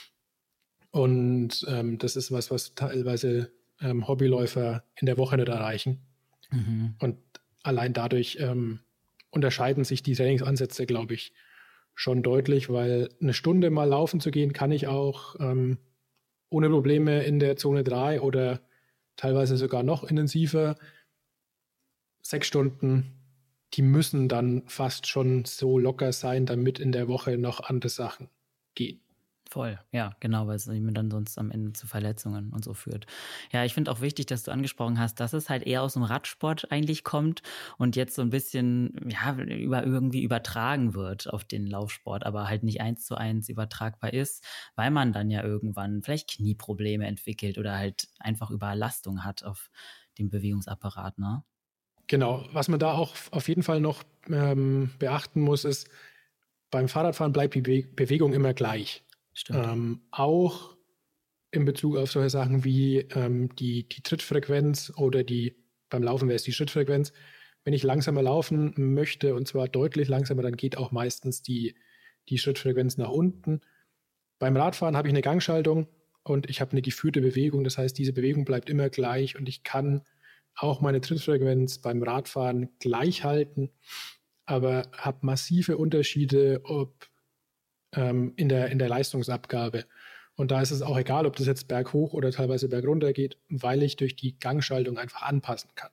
Und ähm, das ist was, was teilweise ähm, Hobbyläufer in der Woche nicht erreichen. Mhm. Und allein dadurch ähm, unterscheiden sich die Trainingsansätze, glaube ich, schon deutlich, weil eine Stunde mal laufen zu gehen, kann ich auch ähm, ohne Probleme in der Zone drei oder teilweise sogar noch intensiver. Sechs Stunden, die müssen dann fast schon so locker sein, damit in der Woche noch andere Sachen gehen. Voll, ja, genau, weil es eben dann sonst am Ende zu Verletzungen und so führt. Ja, ich finde auch wichtig, dass du angesprochen hast, dass es halt eher aus dem Radsport eigentlich kommt und jetzt so ein bisschen, ja, über irgendwie übertragen wird auf den Laufsport, aber halt nicht eins zu eins übertragbar ist, weil man dann ja irgendwann vielleicht Knieprobleme entwickelt oder halt einfach Überlastung hat auf dem Bewegungsapparat, ne? Genau, was man da auch auf jeden Fall noch ähm, beachten muss, ist, beim Fahrradfahren bleibt die Be Bewegung immer gleich. Stimmt. Ähm, auch in Bezug auf solche Sachen wie ähm, die, die Trittfrequenz oder die, beim Laufen wäre es die Schrittfrequenz. Wenn ich langsamer laufen möchte, und zwar deutlich langsamer, dann geht auch meistens die, die Schrittfrequenz nach unten. Beim Radfahren habe ich eine Gangschaltung und ich habe eine geführte Bewegung. Das heißt, diese Bewegung bleibt immer gleich und ich kann auch meine Trittfrequenz beim Radfahren gleich halten, aber habe massive Unterschiede ob, ähm, in der, in der Leistungsabgabe. Und da ist es auch egal, ob das jetzt berghoch oder teilweise bergunter geht, weil ich durch die Gangschaltung einfach anpassen kann.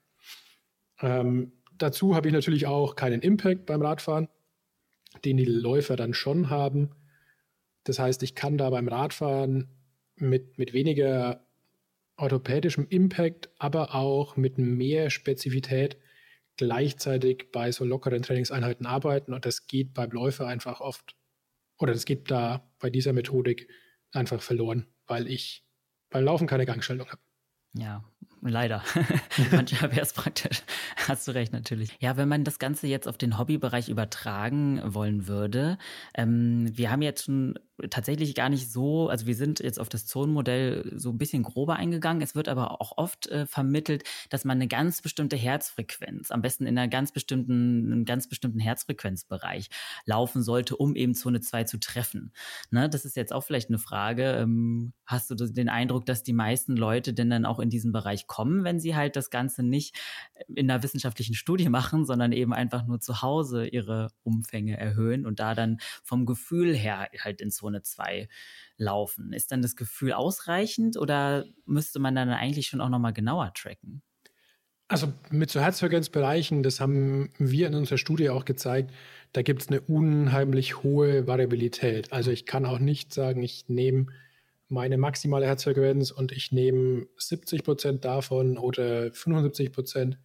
Ähm, dazu habe ich natürlich auch keinen Impact beim Radfahren, den die Läufer dann schon haben. Das heißt, ich kann da beim Radfahren mit, mit weniger orthopädischem Impact, aber auch mit mehr Spezifität gleichzeitig bei so lockeren Trainingseinheiten arbeiten. Und das geht beim Läufer einfach oft, oder das geht da bei dieser Methodik einfach verloren, weil ich beim Laufen keine Gangschaltung habe. Ja, leider. Manchmal wäre es praktisch. Hast du recht, natürlich. Ja, wenn man das Ganze jetzt auf den Hobbybereich übertragen wollen würde, ähm, wir haben jetzt schon tatsächlich gar nicht so, also wir sind jetzt auf das Zonenmodell so ein bisschen grober eingegangen. Es wird aber auch oft äh, vermittelt, dass man eine ganz bestimmte Herzfrequenz, am besten in einer ganz bestimmten, einem ganz bestimmten Herzfrequenzbereich laufen sollte, um eben Zone zwei zu treffen. Ne, das ist jetzt auch vielleicht eine Frage. Ähm, hast du den Eindruck, dass die meisten Leute denn dann auch in diesen Bereich kommen, wenn sie halt das Ganze nicht in einer wissenschaftlichen Studie machen, sondern eben einfach nur zu Hause ihre Umfänge erhöhen und da dann vom Gefühl her halt in Zone zwei laufen? Ist dann das Gefühl ausreichend oder müsste man dann eigentlich schon auch nochmal genauer tracken? Also mit so Herzfrequenzbereichen, das haben wir in unserer Studie auch gezeigt, da gibt es eine unheimlich hohe Variabilität. Also ich kann auch nicht sagen, ich nehme meine maximale Herzfrequenz und ich nehme siebzig Prozent davon oder fünfundsiebzig Prozent,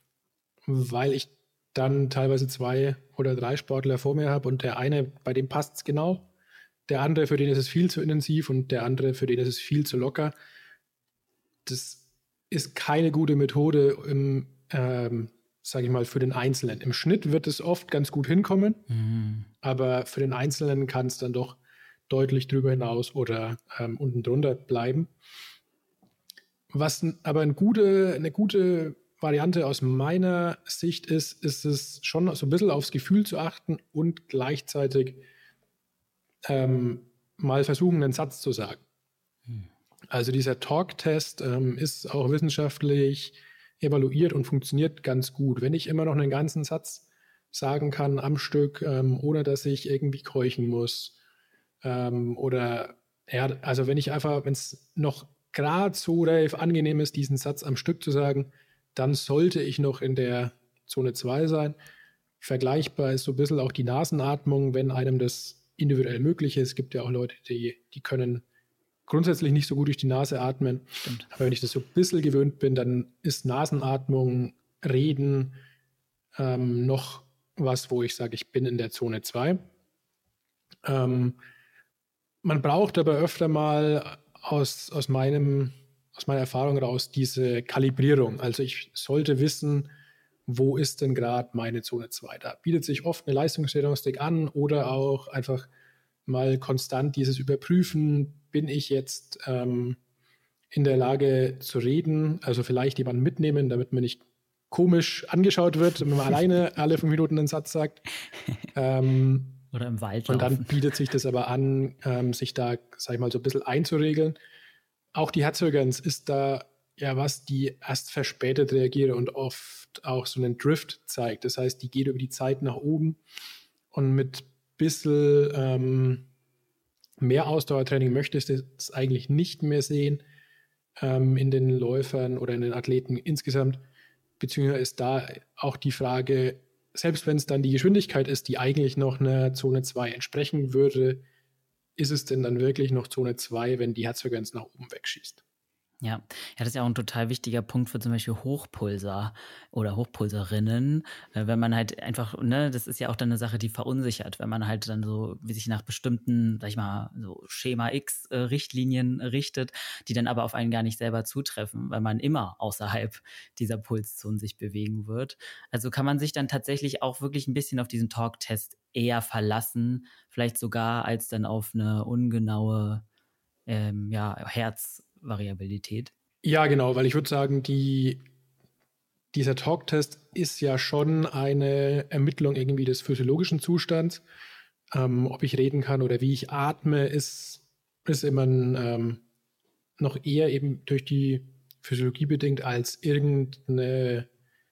weil ich dann teilweise zwei oder drei Sportler vor mir habe und der eine, bei dem passt es genau, der andere, für den ist es viel zu intensiv und der andere, für den ist es viel zu locker. Das ist keine gute Methode, im, ähm, sage ich mal, für den Einzelnen. Im Schnitt wird es oft ganz gut hinkommen, Mhm. aber für den Einzelnen kann es dann doch deutlich drüber hinaus oder ähm, unten drunter bleiben. Was aber eine gute, eine gute Variante aus meiner Sicht ist, ist es schon so ein bisschen aufs Gefühl zu achten und gleichzeitig ähm, mal versuchen, einen Satz zu sagen. Mhm. Also dieser Talk-Test ähm, ist auch wissenschaftlich evaluiert und funktioniert ganz gut. Wenn ich immer noch einen ganzen Satz sagen kann am Stück, ähm, ohne dass ich irgendwie keuchen muss, ähm, oder ja, also wenn ich einfach, wenn es noch gerade so relativ angenehm ist, diesen Satz am Stück zu sagen, dann sollte ich noch in der Zone zwei sein. Vergleichbar ist so ein bisschen auch die Nasenatmung, wenn einem das individuell möglich ist. Es gibt ja auch Leute, die, die können grundsätzlich nicht so gut durch die Nase atmen. Stimmt. Aber wenn ich das so ein bisschen gewöhnt bin, dann ist Nasenatmung, Reden ähm, noch was, wo ich sage, ich bin in der Zone zwei. Ähm, man braucht aber öfter mal aus, aus, meinem, aus meiner Erfahrung raus diese Kalibrierung. Also ich sollte wissen, wo ist denn gerade meine Zone zwei? Da bietet sich oft eine Leistungsdiagnostik an oder auch einfach mal konstant dieses Überprüfen, bin ich jetzt ähm, in der Lage zu reden, also vielleicht jemanden mitnehmen, damit man nicht komisch angeschaut wird, wenn man alleine alle fünf Minuten einen Satz sagt. Ähm, Oder im Wald und dann laufen. bietet sich das aber an, ähm, sich da, sag ich mal, so ein bisschen einzuregeln. Auch die Herzfrequenz ist da ja was, die erst verspätet reagiert und oft auch so einen Drift zeigt. Das heißt, die geht über die Zeit nach oben und mit bisschen ähm, mehr Ausdauertraining möchtest du es eigentlich nicht mehr sehen ähm, in den Läufern oder in den Athleten insgesamt. Beziehungsweise ist da auch die Frage, selbst wenn es dann die Geschwindigkeit ist, die eigentlich noch einer Zone zwei entsprechen würde, ist es denn dann wirklich noch Zone zwei, wenn die Herzfrequenz nach oben wegschießt? Ja. Ja, das ist ja auch ein total wichtiger Punkt für zum Beispiel Hochpulser oder Hochpulserinnen, äh, wenn man halt einfach, ne, das ist ja auch dann eine Sache, die verunsichert, wenn man halt dann so wie sich nach bestimmten, sag ich mal, so Schema X äh, Richtlinien richtet, die dann aber auf einen gar nicht selber zutreffen, weil man immer außerhalb dieser Pulszonen sich bewegen wird. Also kann man sich dann tatsächlich auch wirklich ein bisschen auf diesen Talk-Test eher verlassen, vielleicht sogar als dann auf eine ungenaue ähm, ja, Herzvariabilität. Ja, genau, weil ich würde sagen, die, dieser Talk-Test ist ja schon eine Ermittlung irgendwie des physiologischen Zustands. Ähm, ob ich reden kann oder wie ich atme, ist, ist immer ein, ähm, noch eher eben durch die Physiologie bedingt als irgendeine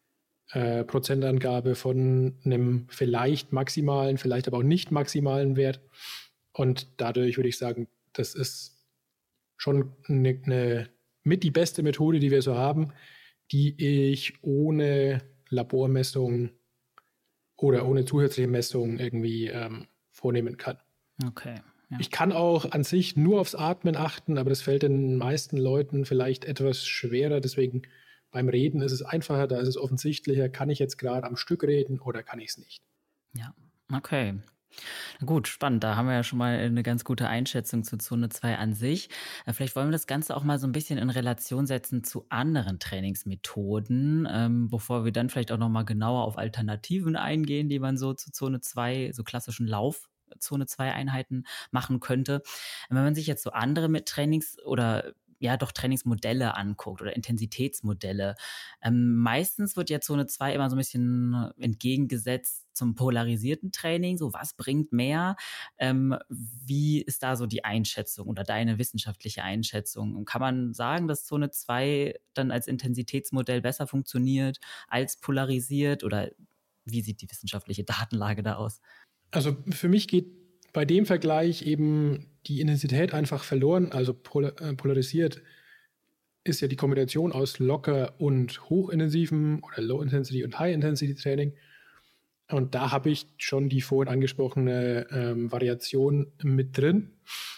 äh, Prozentangabe von einem vielleicht maximalen, vielleicht aber auch nicht maximalen Wert. Und dadurch würde ich sagen, das ist schon eine, eine mit die beste Methode, die wir so haben, die ich ohne Labormessung oder ohne zusätzliche Messung irgendwie ähm, vornehmen kann. Okay, ja. Ich kann auch an sich nur aufs Atmen achten, aber das fällt den meisten Leuten vielleicht etwas schwerer. Deswegen beim Reden ist es einfacher, da ist es offensichtlicher, kann ich jetzt gerade am Stück reden oder kann ich es nicht. Ja, okay. Gut, spannend. Da haben wir ja schon mal eine ganz gute Einschätzung zu Zone zwei an sich. Äh, vielleicht wollen wir das Ganze auch mal so ein bisschen in Relation setzen zu anderen Trainingsmethoden, ähm, bevor wir dann vielleicht auch noch mal genauer auf Alternativen eingehen, die man so zu Zone zwei, so klassischen Lauf Zone zwei Einheiten machen könnte. Wenn man sich jetzt so andere mit Trainings oder ja doch Trainingsmodelle anguckt oder Intensitätsmodelle, ähm, meistens wird ja Zone zwei immer so ein bisschen entgegengesetzt zum polarisierten Training, so was bringt mehr? Ähm, wie ist da so die Einschätzung oder deine wissenschaftliche Einschätzung? Und kann man sagen, dass Zone zwei dann als Intensitätsmodell besser funktioniert als polarisiert oder wie sieht die wissenschaftliche Datenlage da aus? Also für mich geht bei dem Vergleich eben die Intensität einfach verloren. Also polar, äh, polarisiert ist ja die Kombination aus locker und hochintensivem oder Low Intensity und High Intensity Training. Und da habe ich schon die vorhin angesprochene ähm, Variation mit drin.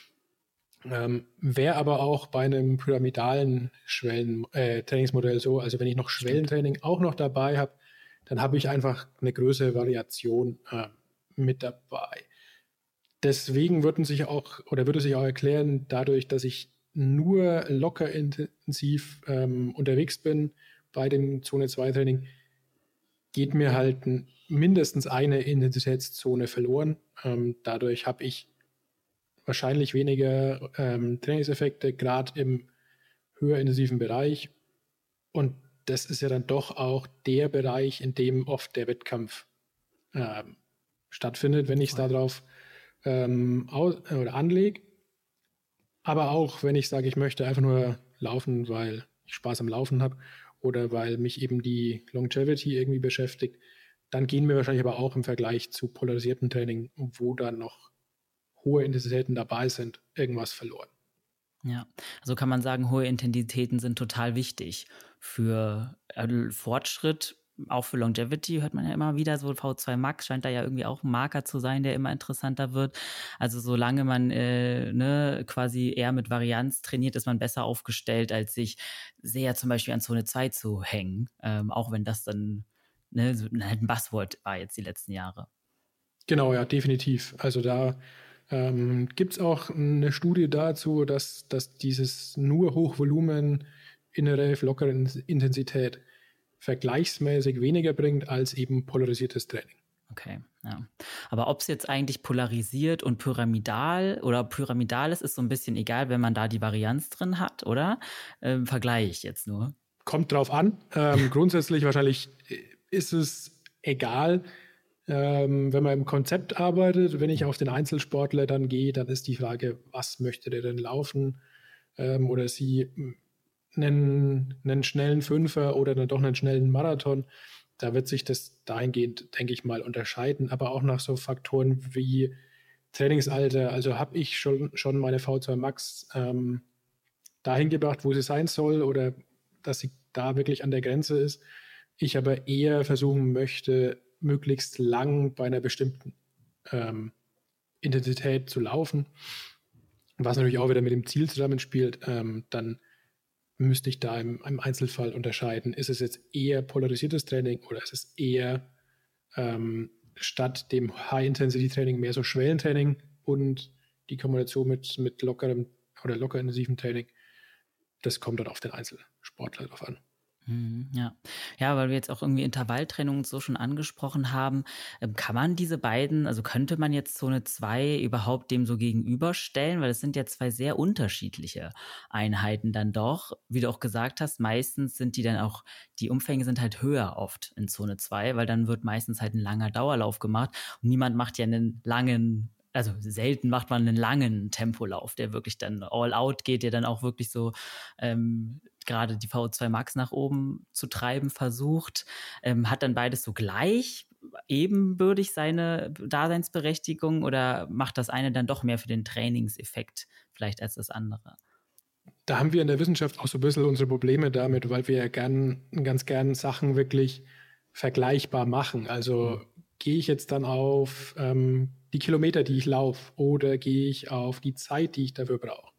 Ähm, Wäre aber auch bei einem pyramidalen Schwellen, äh, Trainingsmodell so, also wenn ich noch Schwellentraining auch noch dabei habe, dann habe ich einfach eine größere Variation äh, mit dabei. Deswegen würden sich auch oder würde sich auch erklären, dadurch, dass ich nur locker intensiv ähm, unterwegs bin bei dem Zone zwei Training, geht mir halt ein, mindestens eine Intensitätszone verloren. Ähm, dadurch habe ich wahrscheinlich weniger ähm, Trainingseffekte, gerade im höher intensiven Bereich. Und das ist ja dann doch auch der Bereich, in dem oft der Wettkampf ähm, stattfindet, wenn ich es Voll. darauf ähm, aus- oder anlege. Aber auch, wenn ich sage, ich möchte einfach nur laufen, weil ich Spaß am Laufen habe oder weil mich eben die Longevity irgendwie beschäftigt, dann gehen mir wahrscheinlich aber auch im Vergleich zu polarisiertem Training, wo dann noch hohe Intensitäten dabei sind, irgendwas verloren. Ja, also kann man sagen, hohe Intensitäten sind total wichtig für äh, Fortschritt, auch für Longevity hört man ja immer wieder, so V zwei Max scheint da ja irgendwie auch ein Marker zu sein, der immer interessanter wird. Also solange man äh, ne, quasi eher mit Varianz trainiert, ist man besser aufgestellt, als sich sehr zum Beispiel an Zone zwei zu hängen, ähm, auch wenn das dann ne, so, halt ein Buzzword war jetzt die letzten Jahre. Genau, ja, definitiv. Also da ähm, gibt es auch eine Studie dazu, dass, dass dieses nur Hochvolumen in einer relativ lockeren Intensität vergleichsmäßig weniger bringt als eben polarisiertes Training. Okay, ja. Aber ob es jetzt eigentlich polarisiert und pyramidal oder pyramidal ist, ist so ein bisschen egal, wenn man da die Varianz drin hat, oder? Ähm, vergleiche ich jetzt nur. Kommt drauf an. Ähm, grundsätzlich wahrscheinlich ist es egal, ähm, wenn man im Konzept arbeitet. Wenn ich auf den Einzelsportler dann gehe, dann ist die Frage, was möchte der denn laufen? Ähm, oder sie einen, einen schnellen Fünfer oder dann doch einen schnellen Marathon. Da wird sich das dahingehend, denke ich mal, unterscheiden, aber auch nach so Faktoren wie Trainingsalter. Also habe ich schon, schon meine V zwei Max ähm, dahin gebracht, wo sie sein soll, oder dass sie da wirklich an der Grenze ist. Ich aber eher versuchen möchte, möglichst lang bei einer bestimmten ähm, Intensität zu laufen, was natürlich auch wieder mit dem Ziel zusammenspielt. Ähm, dann müsste ich da im, im Einzelfall unterscheiden, ist es jetzt eher polarisiertes Training oder ist es eher ähm, statt dem High-Intensity-Training mehr so Schwellentraining und die Kombination mit, mit lockerem oder locker intensivem Training. Das kommt dann auf den Einzelsportler drauf an. Mhm, ja. Ja, weil wir jetzt auch irgendwie Intervalltraining und so schon angesprochen haben, ähm, kann man diese beiden, also könnte man jetzt Zone zwei überhaupt dem so gegenüberstellen? Weil es sind ja zwei sehr unterschiedliche Einheiten dann doch. Wie du auch gesagt hast, meistens sind die dann auch, die Umfänge sind halt höher oft in Zone zwei, weil dann wird meistens halt ein langer Dauerlauf gemacht und niemand macht ja einen langen, also selten macht man einen langen Tempolauf, der wirklich dann all out geht, der dann auch wirklich so ähm, gerade die V zwei Max nach oben zu treiben versucht, ähm, hat dann beides so gleich ebenbürtig seine Daseinsberechtigung oder macht das eine dann doch mehr für den Trainingseffekt vielleicht als das andere? Da haben wir in der Wissenschaft auch so ein bisschen unsere Probleme damit, weil wir ja gern, ganz gern Sachen wirklich vergleichbar machen. Also gehe ich jetzt dann auf ähm, die Kilometer, die ich laufe, oder gehe ich auf die Zeit, die ich dafür brauche?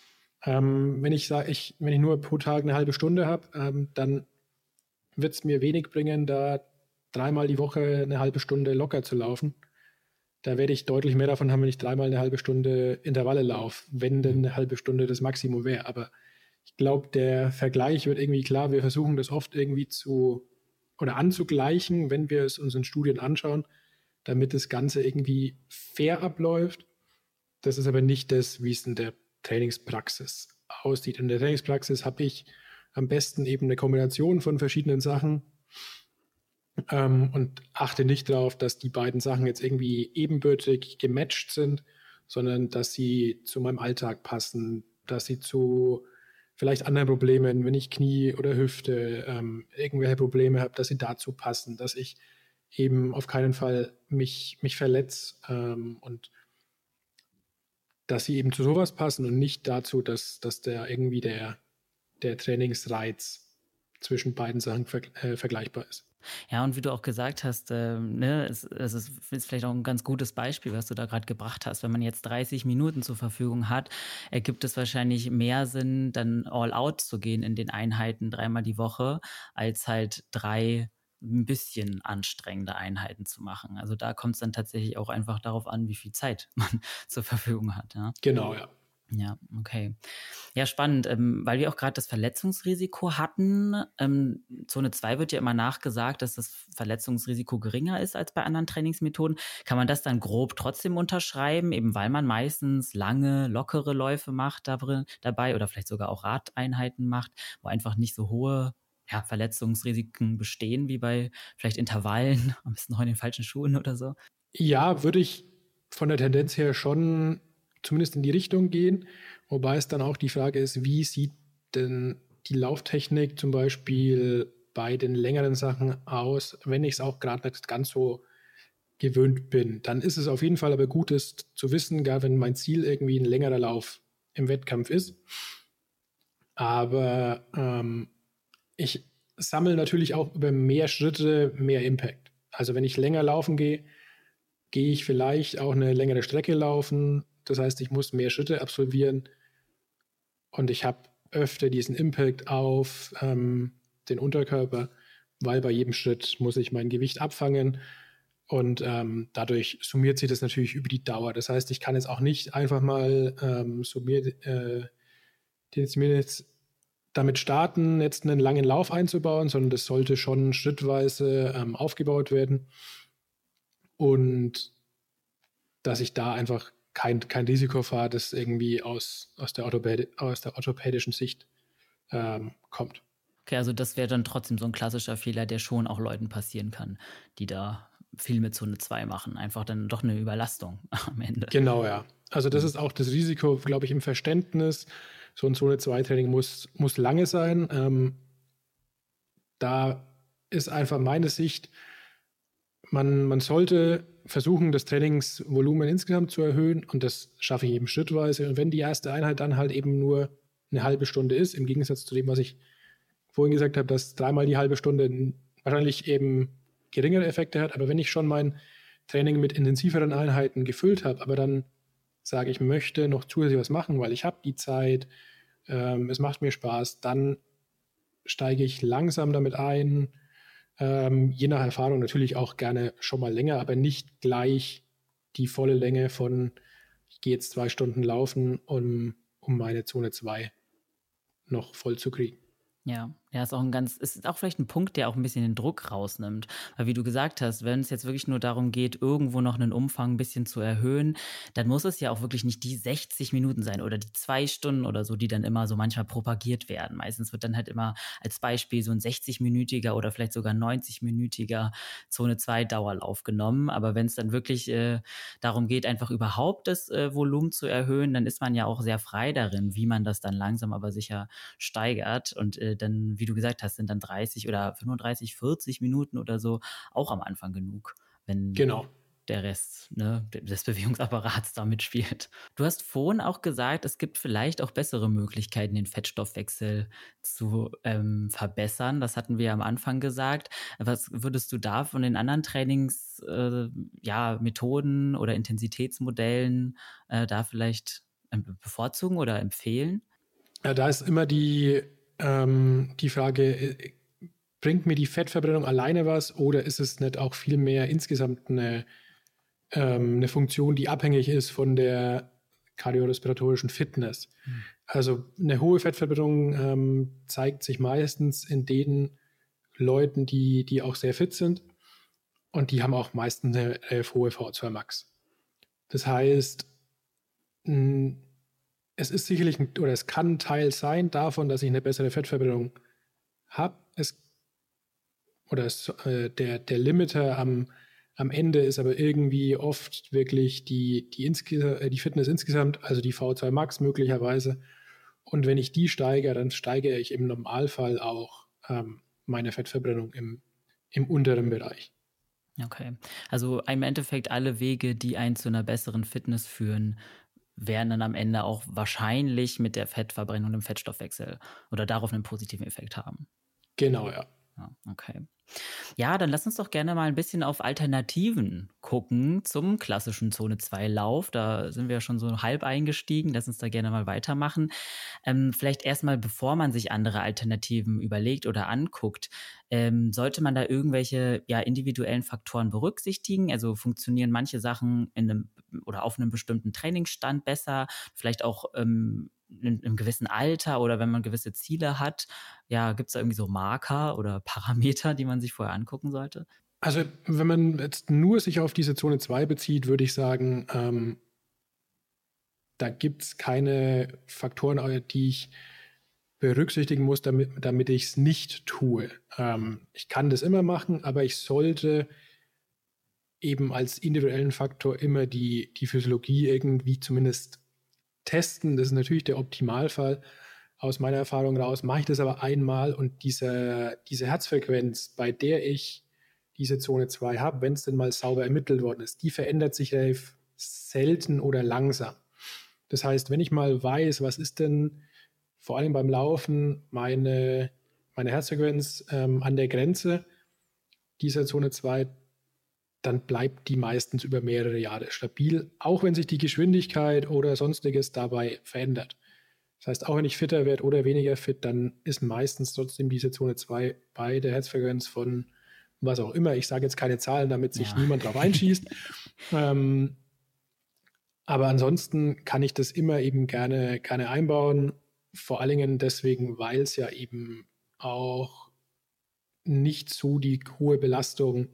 Ähm, wenn ich sage, ich, wenn ich nur pro Tag eine halbe Stunde habe, ähm, dann wird es mir wenig bringen, da dreimal die Woche eine halbe Stunde locker zu laufen. Da werde ich deutlich mehr davon haben, wenn ich dreimal eine halbe Stunde Intervalle laufe, wenn denn eine halbe Stunde das Maximum wäre. Aber ich glaube, der Vergleich wird irgendwie klar. Wir versuchen das oft irgendwie zu oder anzugleichen, wenn wir es uns in Studien anschauen, damit das Ganze irgendwie fair abläuft. Das ist aber nicht das, wie es in der Trainingspraxis aussieht. In der Trainingspraxis habe ich am besten eben eine Kombination von verschiedenen Sachen ähm, und achte nicht darauf, dass die beiden Sachen jetzt irgendwie ebenbürtig gematcht sind, sondern dass sie zu meinem Alltag passen, dass sie zu vielleicht anderen Problemen, wenn ich Knie oder Hüfte ähm, irgendwelche Probleme habe, dass sie dazu passen, dass ich eben auf keinen Fall mich, mich verletze ähm, und dass sie eben zu sowas passen und nicht dazu, dass, dass der irgendwie der, der Trainingsreiz zwischen beiden Sachen ver äh, vergleichbar ist. Ja, und wie du auch gesagt hast, ähm, ne, es, es ist, ist vielleicht auch ein ganz gutes Beispiel, was du da gerade gebracht hast. Wenn man jetzt dreißig Minuten zur Verfügung hat, ergibt es wahrscheinlich mehr Sinn, dann all out zu gehen in den Einheiten dreimal die Woche, als halt drei ein bisschen anstrengende Einheiten zu machen. Also da kommt es dann tatsächlich auch einfach darauf an, wie viel Zeit man zur Verfügung hat. Ja, Genau, ja. ja, okay. Ja, spannend, ähm, weil wir auch gerade das Verletzungsrisiko hatten. Ähm, Zone zwei wird ja immer nachgesagt, dass das Verletzungsrisiko geringer ist als bei anderen Trainingsmethoden. Kann man das dann grob trotzdem unterschreiben, eben weil man meistens lange, lockere Läufe macht dabei, dabei oder vielleicht sogar auch Radeinheiten macht, wo einfach nicht so hohe ja, Verletzungsrisiken bestehen wie bei vielleicht Intervallen, am besten noch in den falschen Schuhen oder so? Ja, würde ich von der Tendenz her schon zumindest in die Richtung gehen, wobei es dann auch die Frage ist, wie sieht denn die Lauftechnik zum Beispiel bei den längeren Sachen aus, wenn ich es auch gerade nicht ganz so gewöhnt bin. Dann ist es auf jeden Fall aber gut, es zu wissen, gar wenn mein Ziel irgendwie ein längerer Lauf im Wettkampf ist. Aber ähm, ich sammle natürlich auch über mehr Schritte mehr Impact. Also wenn ich länger laufen gehe, gehe ich vielleicht auch eine längere Strecke laufen. Das heißt, ich muss mehr Schritte absolvieren und ich habe öfter diesen Impact auf ähm, den Unterkörper, weil bei jedem Schritt muss ich mein Gewicht abfangen und ähm, dadurch summiert sich das natürlich über die Dauer. Das heißt, ich kann jetzt auch nicht einfach mal ähm, summiert, äh, jetzt mir jetzt damit starten, jetzt einen langen Lauf einzubauen, sondern das sollte schon schrittweise ähm, aufgebaut werden und dass ich da einfach kein, kein Risiko fahre, das irgendwie aus, aus, der, Orthopädi aus der orthopädischen Sicht ähm, kommt. Okay, also das wäre dann trotzdem so ein klassischer Fehler, der schon auch Leuten passieren kann, die da viel mit Zone zwei machen. Einfach dann doch eine Überlastung am Ende. Genau, ja. Also das ist auch das Risiko, glaube ich, im Verständnis. So ein Zone zwei Training muss, muss lange sein. Ähm, da ist einfach meine Sicht, man, man sollte versuchen, das Trainingsvolumen insgesamt zu erhöhen und das schaffe ich eben schrittweise. Und wenn die erste Einheit dann halt eben nur eine halbe Stunde ist, im Gegensatz zu dem, was ich vorhin gesagt habe, dass dreimal die halbe Stunde wahrscheinlich eben geringere Effekte hat, aber wenn ich schon mein Training mit intensiveren Einheiten gefüllt habe, aber dann sage, ich möchte noch zusätzlich was machen, weil ich habe die Zeit, ähm, es macht mir Spaß, dann steige ich langsam damit ein, ähm, je nach Erfahrung natürlich auch gerne schon mal länger, aber nicht gleich die volle Länge von, ich gehe jetzt zwei Stunden laufen, um, um meine Zone zwei noch voll zu kriegen. Ja, ja, ist auch ein ganz ist auch vielleicht ein Punkt, der auch ein bisschen den Druck rausnimmt. Weil wie du gesagt hast, wenn es jetzt wirklich nur darum geht, irgendwo noch einen Umfang ein bisschen zu erhöhen, dann muss es ja auch wirklich nicht die sechzig Minuten sein oder die zwei Stunden oder so, die dann immer so manchmal propagiert werden. Meistens wird dann halt immer als Beispiel so ein sechzig-minütiger oder vielleicht sogar neunzig-minütiger Zone zwei Dauerlauf genommen. Aber wenn es dann wirklich, äh, darum geht, einfach überhaupt das, äh, Volumen zu erhöhen, dann ist man ja auch sehr frei darin, wie man das dann langsam aber sicher steigert und, äh, dann, wie du gesagt hast, sind dann dreißig oder fünfunddreißig, vierzig Minuten oder so auch am Anfang genug, wenn Genau. der Rest, ne, des Bewegungsapparats da mitspielt. Du hast vorhin auch gesagt, es gibt vielleicht auch bessere Möglichkeiten, den Fettstoffwechsel zu ähm, verbessern. Das hatten wir am Anfang gesagt. Was würdest du da von den anderen Trainings, äh, ja, Methoden oder Intensitätsmodellen äh, da vielleicht ähm, bevorzugen oder empfehlen? Ja, da ist immer die, ähm, die Frage, äh, bringt mir die Fettverbrennung alleine was oder ist es nicht auch viel mehr insgesamt eine, ähm, eine Funktion, die abhängig ist von der kardiorespiratorischen Fitness? Hm. Also eine hohe Fettverbrennung ähm, zeigt sich meistens in den Leuten, die, die auch sehr fit sind und die haben auch meistens eine relativ hohe V O zwei Max. Das heißt, mh, es ist sicherlich ein, oder es kann ein Teil sein davon, dass ich eine bessere Fettverbrennung habe. Es, oder es, äh, der, der Limiter am, am Ende ist aber irgendwie oft wirklich die, die, insge die Fitness insgesamt, also die V O zwei Max möglicherweise. Und wenn ich die steigere, dann steigere ich im Normalfall auch ähm, meine Fettverbrennung im, im unteren Bereich. Okay. Also im Endeffekt alle Wege, die einen zu einer besseren Fitness führen, werden dann am Ende auch wahrscheinlich mit der Fettverbrennung und dem Fettstoffwechsel oder darauf einen positiven Effekt haben. Genau, ja. Ja, okay. Ja, dann lass uns doch gerne mal ein bisschen auf Alternativen gucken zum klassischen Zone zwei Lauf. Da sind wir ja schon so halb eingestiegen. Lass uns da gerne mal weitermachen. Ähm, vielleicht erstmal, bevor man sich andere Alternativen überlegt oder anguckt, ähm, sollte man da irgendwelche ja, individuellen Faktoren berücksichtigen? Also funktionieren manche Sachen in einem oder auf einem bestimmten Trainingsstand besser? Vielleicht auch ähm, in einem gewissen Alter oder wenn man gewisse Ziele hat? Ja, gibt es da irgendwie so Marker oder Parameter, die man sich vorher angucken sollte? Also wenn man jetzt nur sich auf diese Zone zwei bezieht, würde ich sagen, ähm, da gibt es keine Faktoren, die ich berücksichtigen muss, damit, damit ich es nicht tue. Ähm, ich kann das immer machen, aber ich sollte eben als individuellen Faktor immer die, die Physiologie irgendwie zumindest testen, das ist natürlich der Optimalfall. Aus meiner Erfahrung raus mache ich das aber einmal und diese, diese Herzfrequenz, bei der ich diese Zone zwei habe, wenn es denn mal sauber ermittelt worden ist, die verändert sich relativ selten oder langsam. Das heißt, wenn ich mal weiß, was ist denn vor allem beim Laufen meine, meine Herzfrequenz ähm, an der Grenze dieser Zone zwei, dann bleibt die meistens über mehrere Jahre stabil, auch wenn sich die Geschwindigkeit oder sonstiges dabei verändert. Das heißt, auch wenn ich fitter werde oder weniger fit, dann ist meistens trotzdem diese Zone zwei bei der Herzfrequenz von was auch immer. Ich sage jetzt keine Zahlen, damit sich Ja. niemand drauf einschießt. ähm, aber ansonsten kann ich das immer eben gerne, gerne einbauen. Vor allen Dingen deswegen, weil es ja eben auch nicht so die hohe Belastung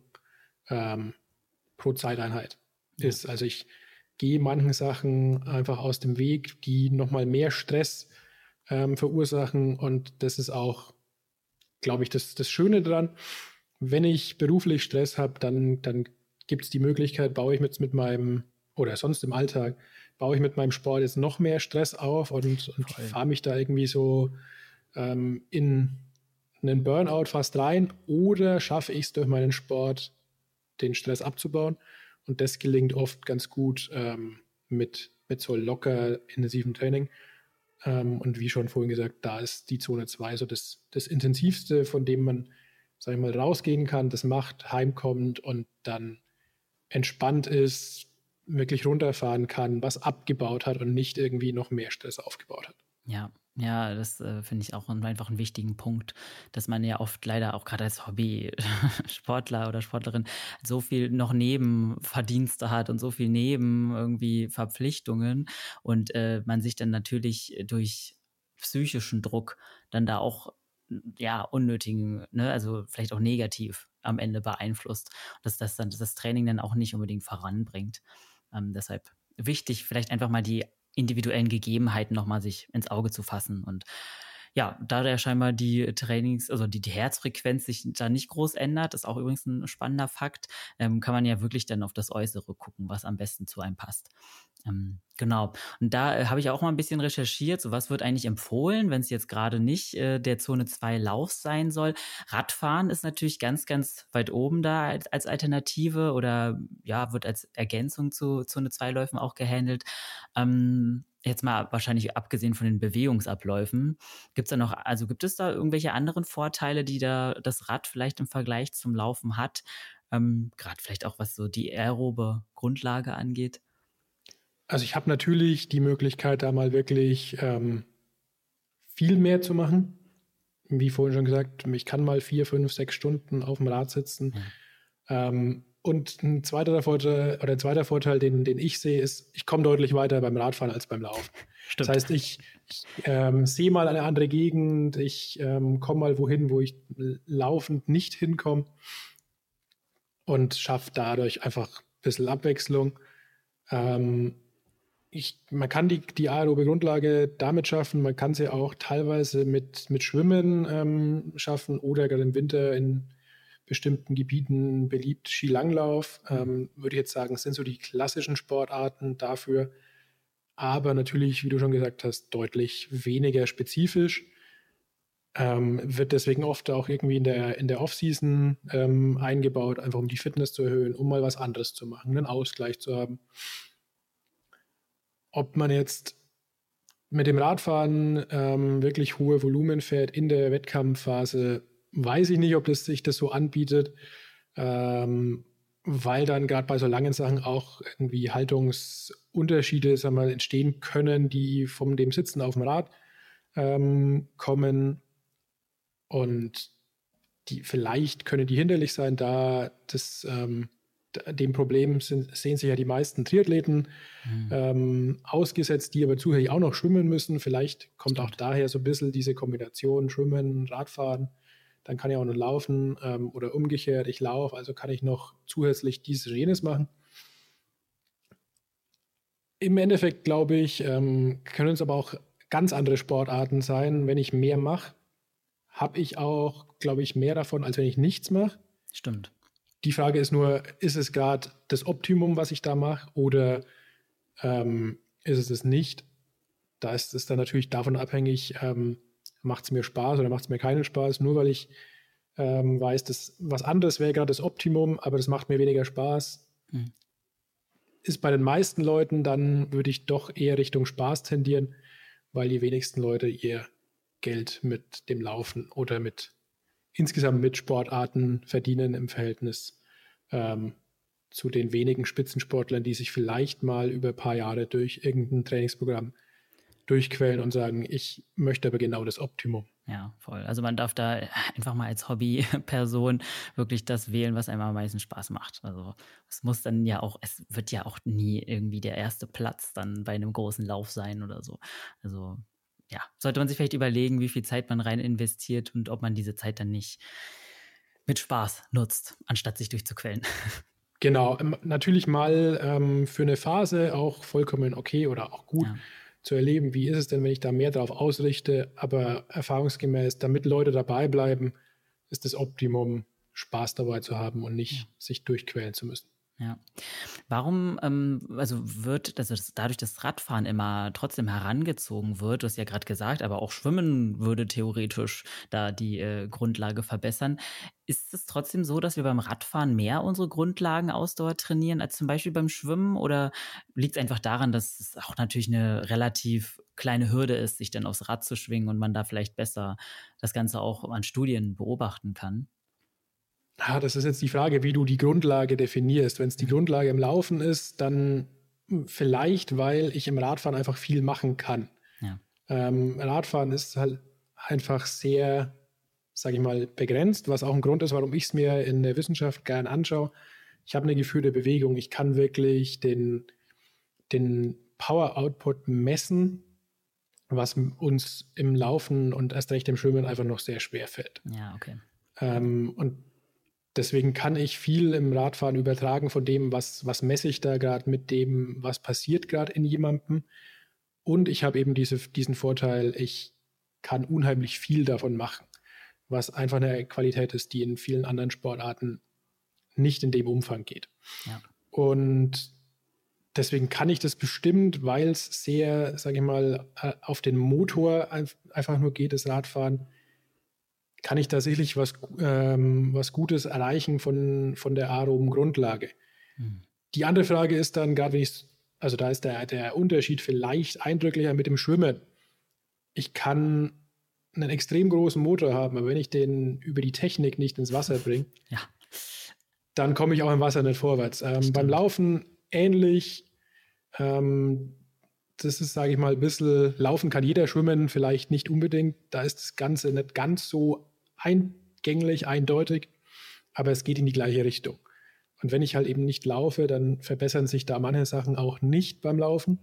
ähm, pro Zeiteinheit Ja. ist. Also ich gehe manchen Sachen einfach aus dem Weg, die nochmal mehr Stress ähm, verursachen. Und das ist auch, glaube ich, das, das Schöne daran. Wenn ich beruflich Stress habe, dann, dann gibt es die Möglichkeit, baue ich mit, mit meinem, oder sonst im Alltag, baue ich mit meinem Sport jetzt noch mehr Stress auf und, und Voll. fahre mich da irgendwie so ähm, in einen Burnout fast rein, oder schaffe ich es durch meinen Sport, den Stress abzubauen. Und das gelingt oft ganz gut ähm, mit, mit so locker intensivem Training. Ähm, und wie schon vorhin gesagt, da ist die Zone zwei so das, das Intensivste, von dem man, sag ich mal, rausgehen kann, das macht, heimkommt und dann entspannt ist, wirklich runterfahren kann, was abgebaut hat und nicht irgendwie noch mehr Stress aufgebaut hat. Ja, ja, das äh, finde ich auch ein- einfach einen wichtigen Punkt, dass man ja oft leider auch gerade als Hobby-Sportler oder Sportlerin so viel noch Nebenverdienste hat und so viel neben irgendwie Verpflichtungen und äh, man sich dann natürlich durch psychischen Druck dann da auch n- ja unnötigen, ne, also vielleicht auch negativ am Ende beeinflusst, dass das dann das Training dann auch nicht unbedingt voranbringt. Ähm, deshalb wichtig, vielleicht einfach mal die individuellen Gegebenheiten nochmal sich ins Auge zu fassen. Und ja, da der scheinbar die Trainings, also die, die Herzfrequenz sich da nicht groß ändert, ist auch übrigens ein spannender Fakt, ähm, kann man ja wirklich dann auf das Äußere gucken, was am besten zu einem passt. Ähm, genau. Und da äh, habe ich auch mal ein bisschen recherchiert, so was wird eigentlich empfohlen, wenn es jetzt gerade nicht äh, der Zone zwei Lauf sein soll. Radfahren ist natürlich ganz, ganz weit oben da als, als Alternative oder ja, wird als Ergänzung zu Zone zwei Läufen auch gehandelt. Ähm, jetzt mal wahrscheinlich abgesehen von den Bewegungsabläufen, gibt's da noch, also gibt es da irgendwelche anderen Vorteile, die da das Rad vielleicht im Vergleich zum Laufen hat? Ähm, gerade vielleicht auch, was so die aerobe Grundlage angeht. Also ich habe natürlich die Möglichkeit, da mal wirklich ähm, viel mehr zu machen. Wie vorhin schon gesagt, ich kann mal vier, fünf, sechs Stunden auf dem Rad sitzen. Ja. Ähm, und ein zweiter Vorteil, oder ein zweiter Vorteil, den, den ich sehe, ist, ich komme deutlich weiter beim Radfahren als beim Laufen. Stimmt. Das heißt, ich, ich ähm, sehe mal eine andere Gegend, ich ähm, komme mal wohin, wo ich laufend nicht hinkomme und schaffe dadurch einfach ein bisschen Abwechslung. Ähm, ich, man kann die, die aerobe Grundlage damit schaffen, man kann sie auch teilweise mit, mit Schwimmen ähm, schaffen oder gerade im Winter in bestimmten Gebieten beliebt Skilanglauf. Ähm, würde ich jetzt sagen, sind so die klassischen Sportarten dafür, aber natürlich, wie du schon gesagt hast, deutlich weniger spezifisch. Ähm, wird deswegen oft auch irgendwie in der, in der Off-Season ähm, eingebaut, einfach um die Fitness zu erhöhen, um mal was anderes zu machen, einen Ausgleich zu haben. Ob man jetzt mit dem Radfahren ähm, wirklich hohe Volumen fährt in der Wettkampfphase, weiß ich nicht, ob das sich das so anbietet, ähm, weil dann gerade bei so langen Sachen auch irgendwie Haltungsunterschiede, sagen wir mal, entstehen können, die von dem Sitzen auf dem Rad ähm, kommen, und die vielleicht können die hinderlich sein, da das ähm, dem Problem sind, sehen sich ja die meisten Triathleten Mhm. ähm, ausgesetzt, die aber zusätzlich auch noch schwimmen müssen. Vielleicht kommt auch Stimmt. daher so ein bisschen diese Kombination Schwimmen, Radfahren. Dann kann ich auch noch laufen ähm, oder umgekehrt, ich laufe, also kann ich noch zusätzlich dieses und jenes machen. Im Endeffekt, glaube ich, ähm, können es aber auch ganz andere Sportarten sein. Wenn ich mehr mache, habe ich auch, glaube ich, mehr davon, als wenn ich nichts mache. Stimmt. Die Frage ist nur, ist es gerade das Optimum, was ich da mache, oder ähm, ist es es nicht? Da ist es dann natürlich davon abhängig, ähm, macht es mir Spaß oder macht es mir keinen Spaß. Nur weil ich ähm, weiß, dass was anderes wäre gerade das Optimum, aber das macht mir weniger Spaß, Mhm. ist bei den meisten Leuten, dann würde ich doch eher Richtung Spaß tendieren, weil die wenigsten Leute ihr Geld mit dem Laufen oder mit insgesamt mit Sportarten verdienen im Verhältnis ähm, zu den wenigen Spitzensportlern, die sich vielleicht mal über ein paar Jahre durch irgendein Trainingsprogramm durchquellen und sagen, ich möchte aber genau das Optimum. Ja, voll. Also man darf da einfach mal als Hobbyperson wirklich das wählen, was einem am meisten Spaß macht. Also es muss dann ja auch, es wird ja auch nie irgendwie der erste Platz dann bei einem großen Lauf sein oder so. Also ja, sollte man sich vielleicht überlegen, wie viel Zeit man rein investiert und ob man diese Zeit dann nicht mit Spaß nutzt, anstatt sich durchzuquellen. Genau, ähm, natürlich mal ähm, für eine Phase auch vollkommen okay oder auch gut Ja. zu erleben, wie ist es denn, wenn ich da mehr drauf ausrichte, aber erfahrungsgemäß, damit Leute dabei bleiben, ist das Optimum, Spaß dabei zu haben und Ja. nicht sich durchquälen zu müssen. Ja. Warum, ähm, also wird, also das, dadurch, dass Radfahren immer trotzdem herangezogen wird, du hast ja gerade gesagt, aber auch Schwimmen würde theoretisch da die äh, Grundlage verbessern. Ist es trotzdem so, dass wir beim Radfahren mehr unsere Grundlagenausdauer trainieren als zum Beispiel beim Schwimmen? Oder liegt es einfach daran, dass es auch natürlich eine relativ kleine Hürde ist, sich dann aufs Rad zu schwingen und man da vielleicht besser das Ganze auch an Studien beobachten kann? Ah, das ist jetzt die Frage, wie du die Grundlage definierst. Wenn es die Mhm. Grundlage im Laufen ist, dann hm, vielleicht, weil ich im Radfahren einfach viel machen kann. Ja. Ähm, Radfahren ist halt einfach sehr, sage ich mal, begrenzt, was auch ein Grund ist, warum ich es mir in der Wissenschaft gern anschaue. Ich habe eine geführte Bewegung, ich kann wirklich den, den Power-Output messen, was uns im Laufen und erst recht im Schwimmen einfach noch sehr schwer fällt. Ja, okay. Ähm, und deswegen kann ich viel im Radfahren übertragen von dem, was, was messe ich da gerade mit dem, was passiert gerade in jemandem. Und ich habe eben diese, diesen Vorteil, ich kann unheimlich viel davon machen, was einfach eine Qualität ist, die in vielen anderen Sportarten nicht in dem Umfang geht. Ja. Und deswegen kann ich das bestimmt, weil es sehr, sage ich mal, auf den Motor einfach nur geht, das Radfahren, kann ich tatsächlich was, ähm, was Gutes erreichen von, von der aeroben Grundlage. Mhm. Die andere Frage ist dann, gerade wenn ich, also da ist der, der Unterschied vielleicht eindrücklicher mit dem Schwimmen. Ich kann einen extrem großen Motor haben, aber wenn ich den über die Technik nicht ins Wasser bringe, Ja. dann komme ich auch im Wasser nicht vorwärts. Ähm, beim Laufen ähnlich. Ähm, das ist, sage ich mal, ein bisschen, laufen kann jeder, schwimmen vielleicht nicht unbedingt. Da ist das Ganze nicht ganz so eingänglich, eindeutig, aber es geht in die gleiche Richtung. Und wenn ich halt eben nicht laufe, dann verbessern sich da manche Sachen auch nicht beim Laufen.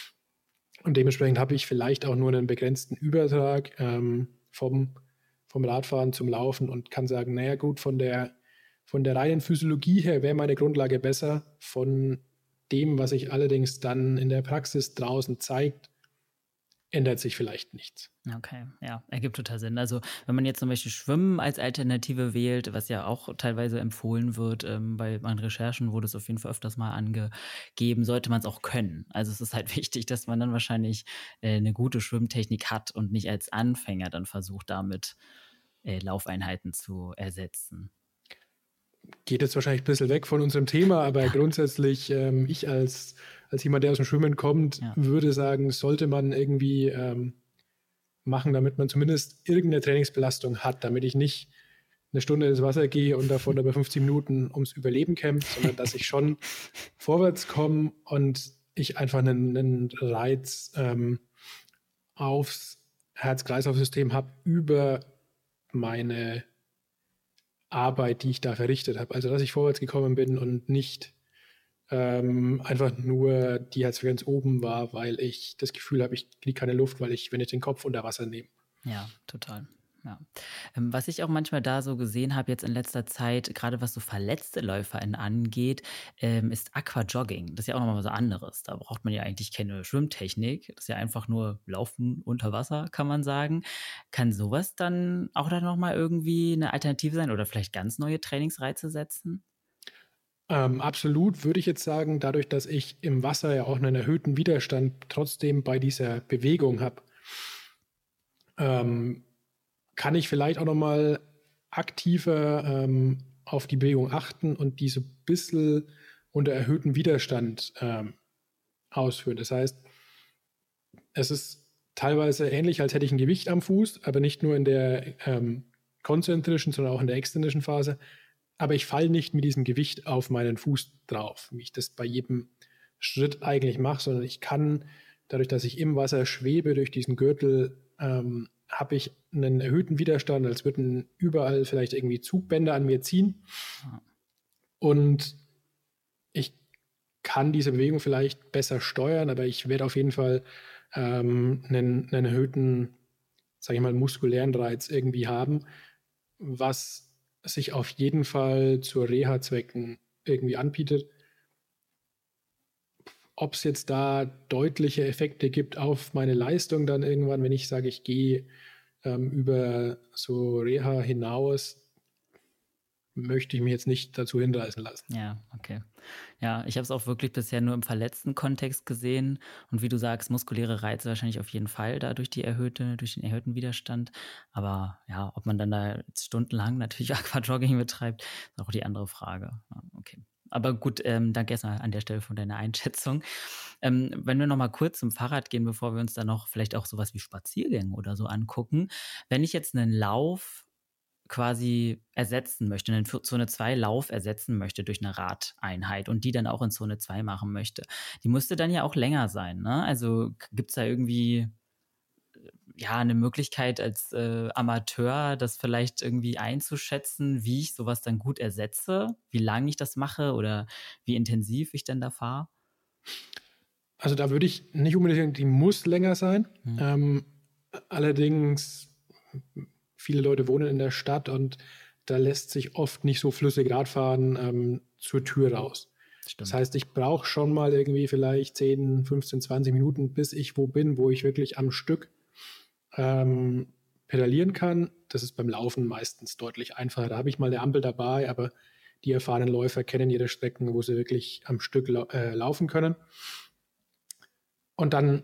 Und dementsprechend habe ich vielleicht auch nur einen begrenzten Übertrag ähm, vom, vom Radfahren zum Laufen und kann sagen, naja gut, von der, von der reinen Physiologie her wäre meine Grundlage besser. Von dem, was sich allerdings dann in der Praxis draußen zeigt, ändert sich vielleicht nichts. Okay, ja, ergibt total Sinn. Also wenn man jetzt zum Beispiel Schwimmen als Alternative wählt, was ja auch teilweise empfohlen wird, ähm, bei meinen Recherchen wurde es auf jeden Fall öfters mal angegeben, sollte man es auch können. Also es ist halt wichtig, dass man dann wahrscheinlich äh, eine gute Schwimmtechnik hat und nicht als Anfänger dann versucht, damit äh, Laufeinheiten zu ersetzen. Geht jetzt wahrscheinlich ein bisschen weg von unserem Thema, aber Ja, grundsätzlich, ähm, ich als, als jemand, der aus dem Schwimmen kommt, ja, würde sagen, sollte man irgendwie ähm, machen, damit man zumindest irgendeine Trainingsbelastung hat, damit ich nicht eine Stunde ins Wasser gehe und davon aber fünfzehn Minuten ums Überleben kämpfe, sondern dass ich schon vorwärts komme und ich einfach einen, einen Reiz ähm, aufs Herz-Kreislauf-System habe über meine Arbeit, die ich da verrichtet habe. Also dass ich vorwärts gekommen bin und nicht ähm, einfach nur die Herzfrequenz oben war, weil ich das Gefühl habe, ich kriege keine Luft, weil ich, wenn ich den Kopf unter Wasser nehme. ja, total. Ja. Ähm, was ich auch manchmal da so gesehen habe jetzt in letzter Zeit, gerade was so verletzte LäuferInnen angeht, ähm, ist Aquajogging. Das ist ja auch nochmal was anderes. Da braucht man ja eigentlich keine Schwimmtechnik. Das ist ja einfach nur Laufen unter Wasser, kann man sagen. Kann sowas dann auch dann nochmal irgendwie eine Alternative sein oder vielleicht ganz neue Trainingsreize setzen? Ähm, absolut würde ich jetzt sagen, dadurch, dass ich im Wasser ja auch einen erhöhten Widerstand trotzdem bei dieser Bewegung habe, ähm, kann ich vielleicht auch nochmal aktiver ähm, auf die Bewegung achten und diese bisschen unter erhöhtem Widerstand ähm, ausführen. Das heißt, es ist teilweise ähnlich, als hätte ich ein Gewicht am Fuß, aber nicht nur in der ähm, konzentrischen, sondern auch in der exzentrischen Phase. Aber ich falle nicht mit diesem Gewicht auf meinen Fuß drauf, wie ich das bei jedem Schritt eigentlich mache, sondern ich kann, dadurch, dass ich im Wasser schwebe durch diesen Gürtel, ähm, habe ich einen erhöhten Widerstand, als würden überall vielleicht irgendwie Zugbänder an mir ziehen. Ja. Und ich kann diese Bewegung vielleicht besser steuern, aber ich werde auf jeden Fall ähm, einen, einen erhöhten, sage ich mal, muskulären Reiz irgendwie haben, was sich auf jeden Fall zu Reha-Zwecken irgendwie anbietet. Ob es jetzt da deutliche Effekte gibt auf meine Leistung dann irgendwann, wenn ich sage, ich gehe ähm, über so Reha hinaus, möchte ich mich jetzt nicht dazu hinreißen lassen. Ja, okay. Ja, ich habe es auch wirklich bisher nur im verletzten Kontext gesehen und wie du sagst, muskuläre Reize wahrscheinlich auf jeden Fall da durch die erhöhte durch den erhöhten Widerstand. Aber ja, ob man dann da jetzt stundenlang natürlich Aquajogging betreibt, ist auch die andere Frage. Ja, okay. Aber gut, ähm, danke erstmal an der Stelle für deine Einschätzung. Ähm, wenn wir noch mal kurz zum Fahrrad gehen, bevor wir uns dann noch vielleicht auch sowas wie Spaziergänge oder so angucken. Wenn ich jetzt einen Lauf quasi ersetzen möchte, einen Zone zwei Lauf ersetzen möchte durch eine Radeinheit und die dann auch in Zone zwei machen möchte. Die müsste dann ja auch länger sein, ne? Also, gibt's da irgendwie, ja, eine Möglichkeit als, äh, Amateur, das vielleicht irgendwie einzuschätzen, wie ich sowas dann gut ersetze? Wie lange ich das mache oder wie intensiv ich denn da fahre? Also da würde ich nicht unbedingt sagen, die muss länger sein. Mhm. Ähm, allerdings, viele Leute wohnen in der Stadt und da lässt sich oft nicht so flüssig Radfahren ähm, zur Tür raus. Das Stimmt. heißt, ich brauche schon mal irgendwie vielleicht zehn, fünfzehn, zwanzig Minuten, bis ich wo bin, wo ich wirklich am Stück ähm, pedalieren kann. Das ist beim Laufen meistens deutlich einfacher. Da habe ich mal eine Ampel dabei, aber die erfahrenen Läufer kennen ihre Strecken, wo sie wirklich am Stück lau äh, laufen können. Und dann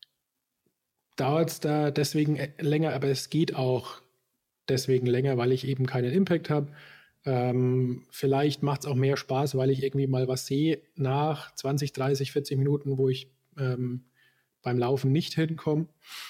dauert es da deswegen äh, länger, aber es geht auch deswegen länger, weil ich eben keinen Impact habe. Ähm, vielleicht macht es auch mehr Spaß, weil ich irgendwie mal was sehe nach zwanzig, dreißig, vierzig Minuten, wo ich ähm, beim Laufen nicht hinkomme.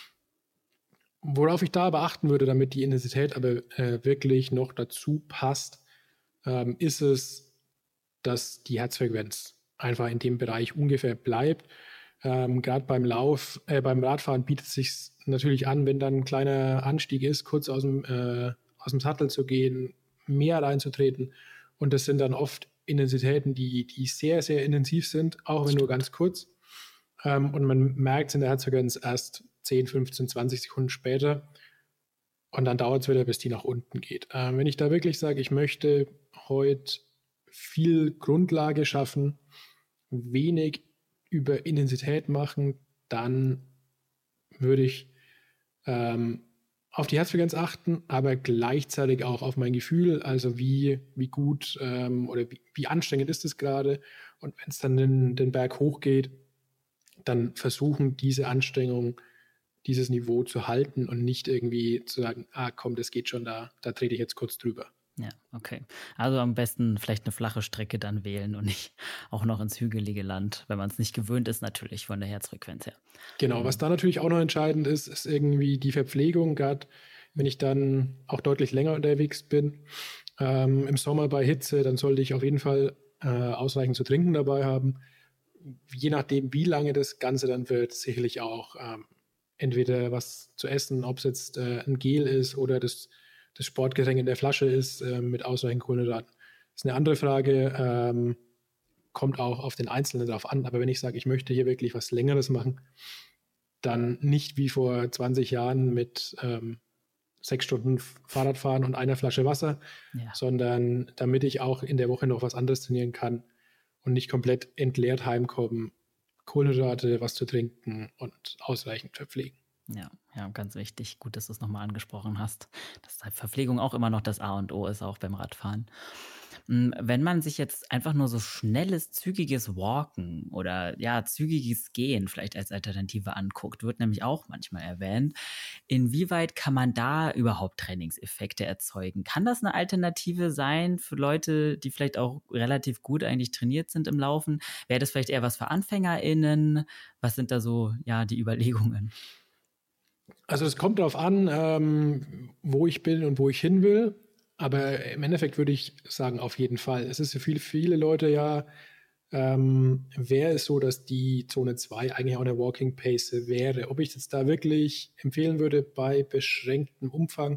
Worauf ich da beachten würde, damit die Intensität aber äh, wirklich noch dazu passt, ähm, ist es, dass die Herzfrequenz einfach in dem Bereich ungefähr bleibt. Ähm, Gerade beim Lauf, äh, beim Radfahren bietet es sich natürlich an, wenn dann ein kleiner Anstieg ist, kurz aus dem, äh, aus dem Sattel zu gehen, mehr reinzutreten. Und das sind dann oft Intensitäten, die, die sehr, sehr intensiv sind, auch wenn nur Stimmt. ganz kurz. Ähm, und man merkt es in der Herzfrequenz erst zehn, fünfzehn, zwanzig Sekunden später. Und dann dauert es wieder, bis die nach unten geht. Ähm, wenn ich da wirklich sage, ich möchte heute viel Grundlage schaffen, wenig über Intensität machen, dann würde ich ähm, auf die Herzfrequenz achten, aber gleichzeitig auch auf mein Gefühl, also wie, wie gut ähm, oder wie, wie anstrengend ist es gerade. Und wenn es dann den, den Berg hochgeht, dann versuchen, diese Anstrengung, dieses Niveau zu halten und nicht irgendwie zu sagen, ah komm, das geht schon, da, da trete ich jetzt kurz drüber. Ja, okay. Also am besten vielleicht eine flache Strecke dann wählen und nicht auch noch ins hügelige Land, wenn man es nicht gewöhnt ist natürlich von der Herzfrequenz her. Genau, was Mhm. da natürlich auch noch entscheidend ist, ist irgendwie die Verpflegung, gerade wenn ich dann auch deutlich länger unterwegs bin. Ähm, Im Sommer bei Hitze, dann sollte ich auf jeden Fall äh, ausreichend zu trinken dabei haben. Je nachdem, wie lange das Ganze dann wird, sicherlich auch ähm, entweder was zu essen, ob es jetzt äh, ein Gel ist oder das, das Sportgetränk in der Flasche ist äh, mit ausreichend Kohlenhydraten. Das ist eine andere Frage, ähm, kommt auch auf den Einzelnen drauf an. Aber wenn ich sage, ich möchte hier wirklich was Längeres machen, dann nicht wie vor zwanzig Jahren mit ähm, sechs Stunden Fahrradfahren und einer Flasche Wasser, Ja. sondern damit ich auch in der Woche noch was anderes trainieren kann und nicht komplett entleert heimkommen, Kohlenhydrate, was zu trinken und ausreichend verpflegen. Ja, ja, ganz wichtig. Gut, dass du es nochmal angesprochen hast, dass halt Verpflegung auch immer noch das A und O ist, auch beim Radfahren. Hm, wenn man sich jetzt einfach nur so schnelles, zügiges Walken oder ja, zügiges Gehen vielleicht als Alternative anguckt, wird nämlich auch manchmal erwähnt. Inwieweit kann man da überhaupt Trainingseffekte erzeugen? Kann das eine Alternative sein für Leute, die vielleicht auch relativ gut eigentlich trainiert sind im Laufen? Wäre das vielleicht eher was für AnfängerInnen? Was sind da so, ja, die Überlegungen? Also es kommt darauf an, ähm, wo ich bin und wo ich hin will. Aber im Endeffekt würde ich sagen, auf jeden Fall. Es ist für viele, viele Leute ja, ähm, wäre es so, dass die Zone zwei eigentlich auch eine Walking Pace wäre. Ob ich jetzt da wirklich empfehlen würde bei beschränktem Umfang,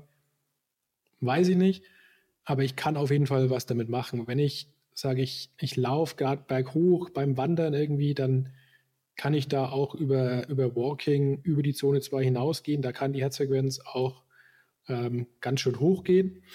weiß ich nicht. Aber ich kann auf jeden Fall was damit machen. Wenn ich sage, ich, ich laufe gerade berghoch beim Wandern irgendwie, dann kann ich da auch über, über Walking über die Zone zwei hinausgehen. Da kann die Herzfrequenz auch ähm, ganz schön hoch gehen.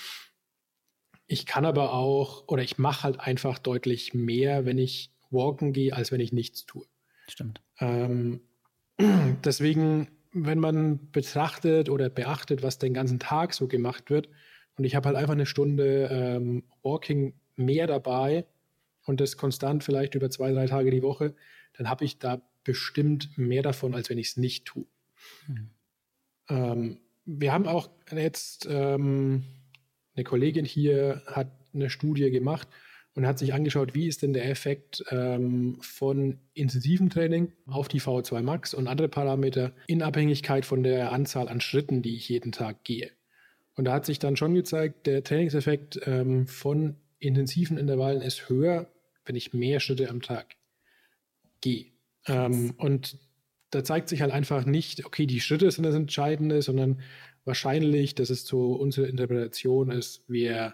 Ich kann aber auch, oder ich mache halt einfach deutlich mehr, wenn ich walken gehe, als wenn ich nichts tue. Stimmt. Ähm, deswegen, wenn man betrachtet oder beachtet, was den ganzen Tag so gemacht wird, und ich habe halt einfach eine Stunde ähm, Walking mehr dabei und das konstant vielleicht über zwei, drei Tage die Woche, dann habe ich da bestimmt mehr davon, als wenn ich es nicht tue. Hm. Ähm, wir haben auch jetzt ähm, eine Kollegin hier hat eine Studie gemacht und hat sich angeschaut, wie ist denn der Effekt ähm, von intensivem Training auf die V O zwei Max und andere Parameter in Abhängigkeit von der Anzahl an Schritten, die ich jeden Tag gehe. Und da hat sich dann schon gezeigt, der Trainingseffekt ähm, von intensiven Intervallen ist höher, wenn ich mehr Schritte am Tag gehe. Ähm, und da zeigt sich halt einfach nicht, okay, die Schritte sind das Entscheidende, sondern wahrscheinlich, das ist so unsere Interpretation, ist, wir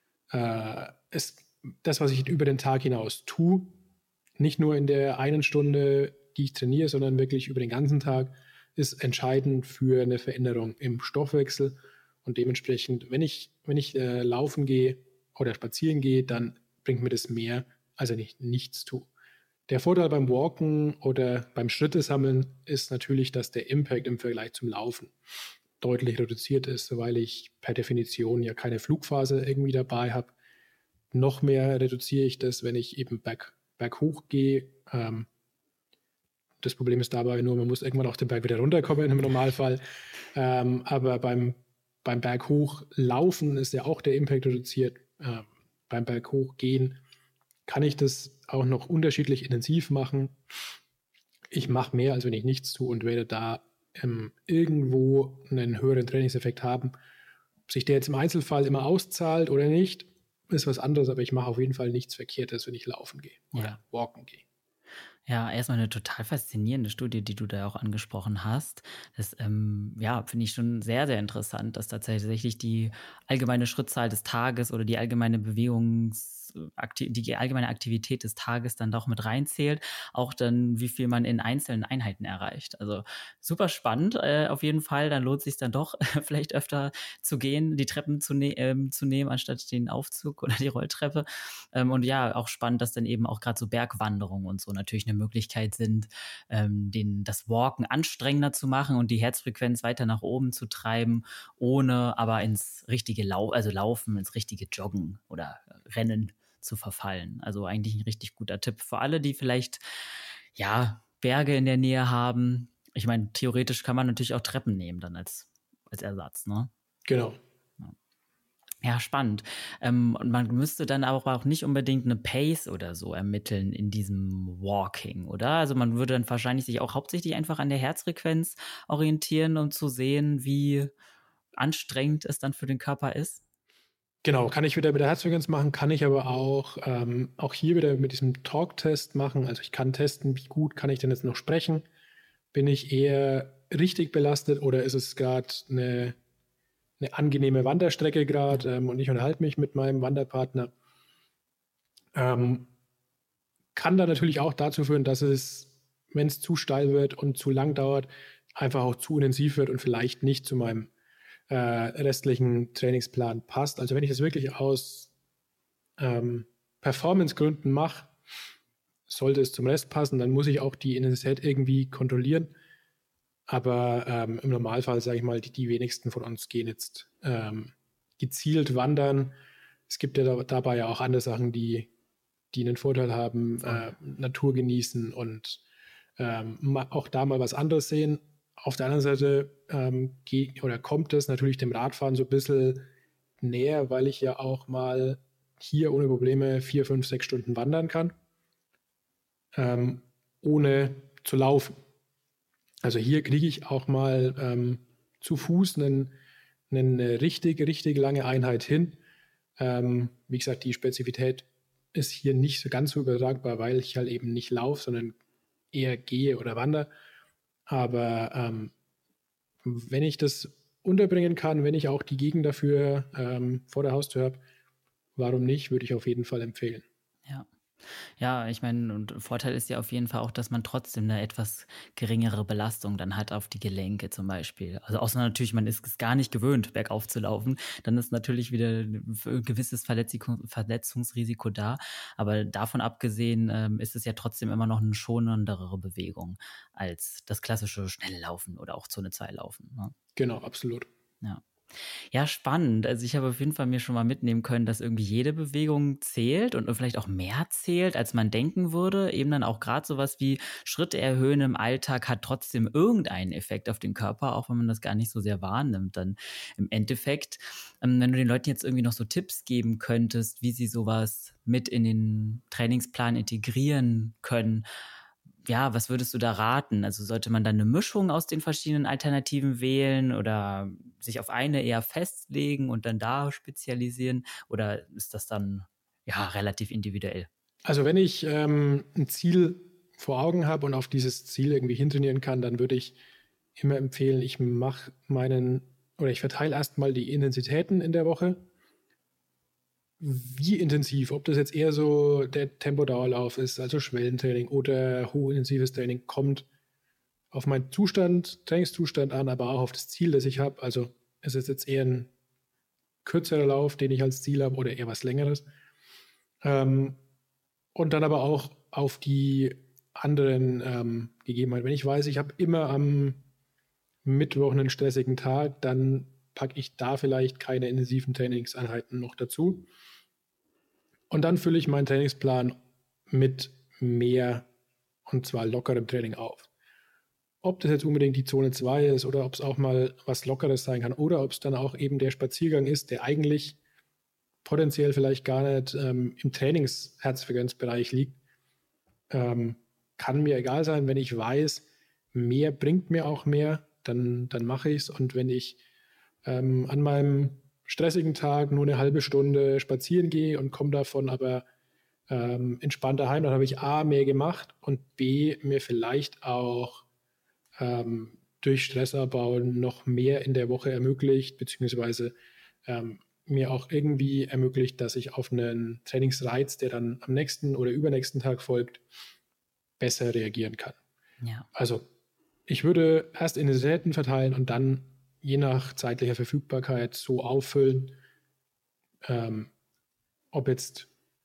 äh, ist das, was ich über den Tag hinaus tue, nicht nur in der einen Stunde, die ich trainiere, sondern wirklich über den ganzen Tag, ist entscheidend für eine Veränderung im Stoffwechsel. Und dementsprechend, wenn ich, wenn ich äh, laufen gehe oder spazieren gehe, dann bringt mir das mehr, als wenn ich nichts tue. Der Vorteil beim Walken oder beim Schrittesammeln ist natürlich, dass der Impact im Vergleich zum Laufen deutlich reduziert ist, weil ich per Definition ja keine Flugphase irgendwie dabei habe. Noch mehr reduziere ich das, wenn ich eben berg, berghoch gehe. Ähm, das Problem ist dabei nur, man muss irgendwann auf den Berg wieder runterkommen im Normalfall. Ähm, aber beim, beim Berghoch laufen ist ja auch der Impact reduziert. Ähm, beim Berghoch gehen kann ich das auch noch unterschiedlich intensiv machen. Ich mache mehr, als wenn ich nichts tue und werde da ähm, irgendwo einen höheren Trainingseffekt haben. Ob sich der jetzt im Einzelfall immer auszahlt oder nicht, ist was anderes, aber ich mache auf jeden Fall nichts Verkehrtes, wenn ich laufen gehe oder Ja. walken gehe. Ja, erstmal eine total faszinierende Studie, die du da auch angesprochen hast. Das, ähm, ja, finde ich schon sehr, sehr interessant, dass tatsächlich die allgemeine Schrittzahl des Tages oder die allgemeine Bewegungs akti die allgemeine Aktivität des Tages dann doch mit reinzählt, auch dann, wie viel man in einzelnen Einheiten erreicht. Also super spannend, äh, auf jeden Fall. Dann lohnt sich dann doch vielleicht öfter zu gehen, die Treppen zu, ne ähm, zu nehmen, anstatt den Aufzug oder die Rolltreppe. Ähm, und ja, auch spannend, dass dann eben auch gerade so Bergwanderungen und so natürlich eine Möglichkeit sind, ähm, den, das Walken anstrengender zu machen und die Herzfrequenz weiter nach oben zu treiben, ohne aber ins richtige Lau also Laufen, ins richtige Joggen oder Rennen zu verfallen. Also eigentlich ein richtig guter Tipp für alle, die vielleicht ja Berge in der Nähe haben. Ich meine, theoretisch kann man natürlich auch Treppen nehmen dann als, als Ersatz, ne? Genau. Ja, spannend. Ähm, und man müsste dann aber auch nicht unbedingt eine Pace oder so ermitteln in diesem Walking, oder? Also man würde dann wahrscheinlich sich auch hauptsächlich einfach an der Herzfrequenz orientieren, um zu sehen, wie anstrengend es dann für den Körper ist. Genau, kann ich wieder mit der Herzfrequenz machen, kann ich aber auch, ähm, auch hier wieder mit diesem Talk-Test machen. Also ich kann testen, wie gut kann ich denn jetzt noch sprechen. Bin ich eher richtig belastet oder ist es gerade eine, eine angenehme Wanderstrecke gerade ähm, und ich unterhalte mich mit meinem Wanderpartner. Ähm, kann dann natürlich auch dazu führen, dass es, wenn es zu steil wird und zu lang dauert, einfach auch zu intensiv wird und vielleicht nicht zu meinem äh, restlichen Trainingsplan passt. Also wenn ich das wirklich aus ähm, Performance-Gründen mache, sollte es zum Rest passen, dann muss ich auch die Intensität irgendwie kontrollieren. Aber ähm, im Normalfall, sage ich mal, die, die wenigsten von uns gehen jetzt ähm, gezielt wandern, es gibt ja da, dabei ja auch andere Sachen, die, die einen Vorteil haben, äh, Natur genießen und ähm, auch da mal was anderes sehen. Auf der anderen Seite ähm, geht, oder kommt es natürlich dem Radfahren so ein bisschen näher, weil ich ja auch mal hier ohne Probleme vier, fünf, sechs Stunden wandern kann, ähm, ohne zu laufen. Also hier kriege ich auch mal ähm, zu Fuß einen, eine richtig, richtig lange Einheit hin. Ähm, wie gesagt, die Spezifität ist hier nicht so ganz so übertragbar, weil ich halt eben nicht laufe, sondern eher gehe oder wandere. Aber ähm, wenn ich das unterbringen kann, wenn ich auch die Gegend dafür ähm, vor der Haustür habe, warum nicht, würde ich auf jeden Fall empfehlen. Ja. Ja, ich meine, und Vorteil ist ja auf jeden Fall auch, dass man trotzdem eine etwas geringere Belastung dann hat auf die Gelenke zum Beispiel. Also außer natürlich, man ist es gar nicht gewöhnt, bergauf zu laufen, dann ist natürlich wieder ein gewisses Verletzung, Verletzungsrisiko da. Aber davon abgesehen ähm, ist es ja trotzdem immer noch eine schonendere Bewegung als das klassische schnelle Laufen oder auch Zone zwei Laufen. Ne? Genau, absolut. Ja. Ja, spannend. Also ich habe auf jeden Fall mir schon mal mitnehmen können, dass irgendwie jede Bewegung zählt und vielleicht auch mehr zählt, als man denken würde. Eben dann auch gerade sowas wie Schritte erhöhen im Alltag hat trotzdem irgendeinen Effekt auf den Körper, auch wenn man das gar nicht so sehr wahrnimmt. Dann im Endeffekt, ähm, wenn du den Leuten jetzt irgendwie noch so Tipps geben könntest, wie sie sowas mit in den Trainingsplan integrieren können, ja, was würdest du da raten? Also sollte man dann eine Mischung aus den verschiedenen Alternativen wählen oder sich auf eine eher festlegen und dann da spezialisieren? Oder ist das dann ja relativ individuell? Also wenn ich ähm, ein Ziel vor Augen habe und auf dieses Ziel irgendwie hintrainieren kann, dann würde ich immer empfehlen, ich mache meinen oder ich verteile erstmal die Intensitäten in der Woche. Wie intensiv, ob das jetzt eher so der Tempodauerlauf ist, also Schwellentraining oder hochintensives Training, kommt auf meinen Zustand, Trainingszustand an, aber auch auf das Ziel, das ich habe. Also ist es jetzt eher ein kürzerer Lauf, den ich als Ziel habe oder eher was Längeres. Ähm, und dann aber auch auf die anderen ähm, Gegebenheiten. Wenn ich weiß, ich habe immer am Mittwoch einen stressigen Tag, dann packe ich da vielleicht keine intensiven Trainingseinheiten noch dazu. Und dann fülle ich meinen Trainingsplan mit mehr und zwar lockerem Training auf. Ob das jetzt unbedingt die Zone zwei ist oder ob es auch mal was Lockeres sein kann oder ob es dann auch eben der Spaziergang ist, der eigentlich potenziell vielleicht gar nicht ähm, im Trainings-Herzfrequenzbereich liegt, ähm, kann mir egal sein. Wenn ich weiß, mehr bringt mir auch mehr, dann, dann mache ich es. Und wenn ich ähm, an meinem stressigen Tag nur eine halbe Stunde spazieren gehe und komme davon aber ähm, entspannter heim, dann habe ich A, mehr gemacht und B, mir vielleicht auch ähm, durch Stressabbau noch mehr in der Woche ermöglicht, beziehungsweise ähm, mir auch irgendwie ermöglicht, dass ich auf einen Trainingsreiz, der dann am nächsten oder übernächsten Tag folgt, besser reagieren kann. Ja. Also ich würde erst Intensitäten verteilen und dann je nach zeitlicher Verfügbarkeit so auffüllen, ähm, ob jetzt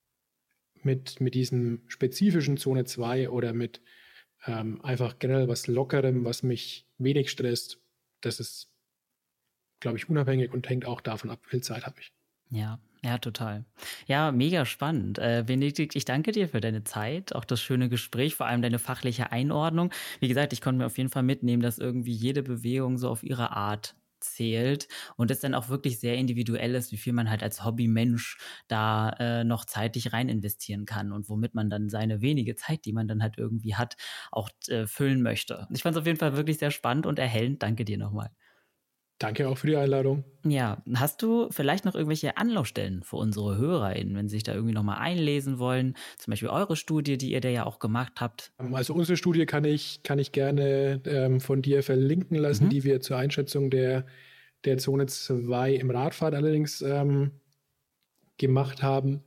mit, mit diesem spezifischen Zone zwei oder mit ähm, einfach generell was Lockerem, was mich wenig stresst. Das ist, glaube ich, unabhängig und hängt auch davon ab, wie viel Zeit habe ich. Ja, ja, total. Ja, mega spannend. Äh, Benedikt, ich danke dir für deine Zeit, auch das schöne Gespräch, vor allem deine fachliche Einordnung. Wie gesagt, ich konnte mir auf jeden Fall mitnehmen, dass irgendwie jede Bewegung so auf ihre Art zählt und es dann auch wirklich sehr individuell ist, wie viel man halt als Hobbymensch da äh, noch zeitlich rein investieren kann und womit man dann seine wenige Zeit, die man dann halt irgendwie hat, auch äh, füllen möchte. Ich fand es auf jeden Fall wirklich sehr spannend und erhellend. Danke dir nochmal. Danke auch für die Einladung. Ja, hast du vielleicht noch irgendwelche Anlaufstellen für unsere HörerInnen, wenn sie sich da irgendwie nochmal einlesen wollen? Zum Beispiel eure Studie, die ihr da ja auch gemacht habt. Also unsere Studie kann ich, kann ich gerne ähm, von dir verlinken lassen, Mhm. die wir zur Einschätzung der, der Zone zwei im Radfahren allerdings ähm, gemacht haben.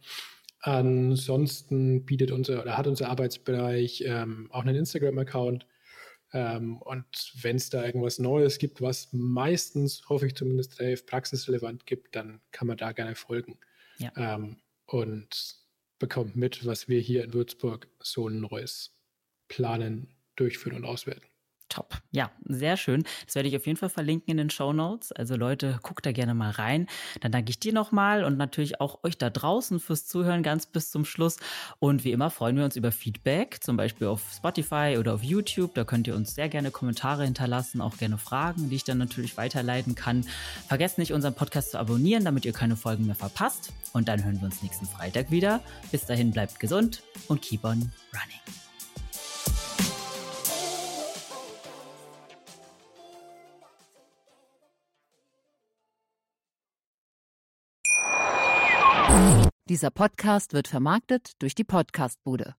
Ansonsten bietet unser oder hat unser Arbeitsbereich ähm, auch einen Instagram-Account. Ähm, und wenn es da irgendwas Neues gibt, was meistens, hoffe ich zumindest, relativ praxisrelevant gibt, dann kann man da gerne folgen. Ja. Ähm, und bekommt mit, was wir hier in Würzburg so Neues planen, durchführen und auswerten. Top. Ja, sehr schön. Das werde ich auf jeden Fall verlinken in den Shownotes. Also Leute, guckt da gerne mal rein. Dann danke ich dir nochmal und natürlich auch euch da draußen fürs Zuhören ganz bis zum Schluss. Und wie immer freuen wir uns über Feedback, zum Beispiel auf Spotify oder auf YouTube. Da könnt ihr uns sehr gerne Kommentare hinterlassen, auch gerne Fragen, die ich dann natürlich weiterleiten kann. Vergesst nicht, unseren Podcast zu abonnieren, damit ihr keine Folgen mehr verpasst. Und dann hören wir uns nächsten Freitag wieder. Bis dahin bleibt gesund und keep on running. Dieser Podcast wird vermarktet durch die Podcastbude.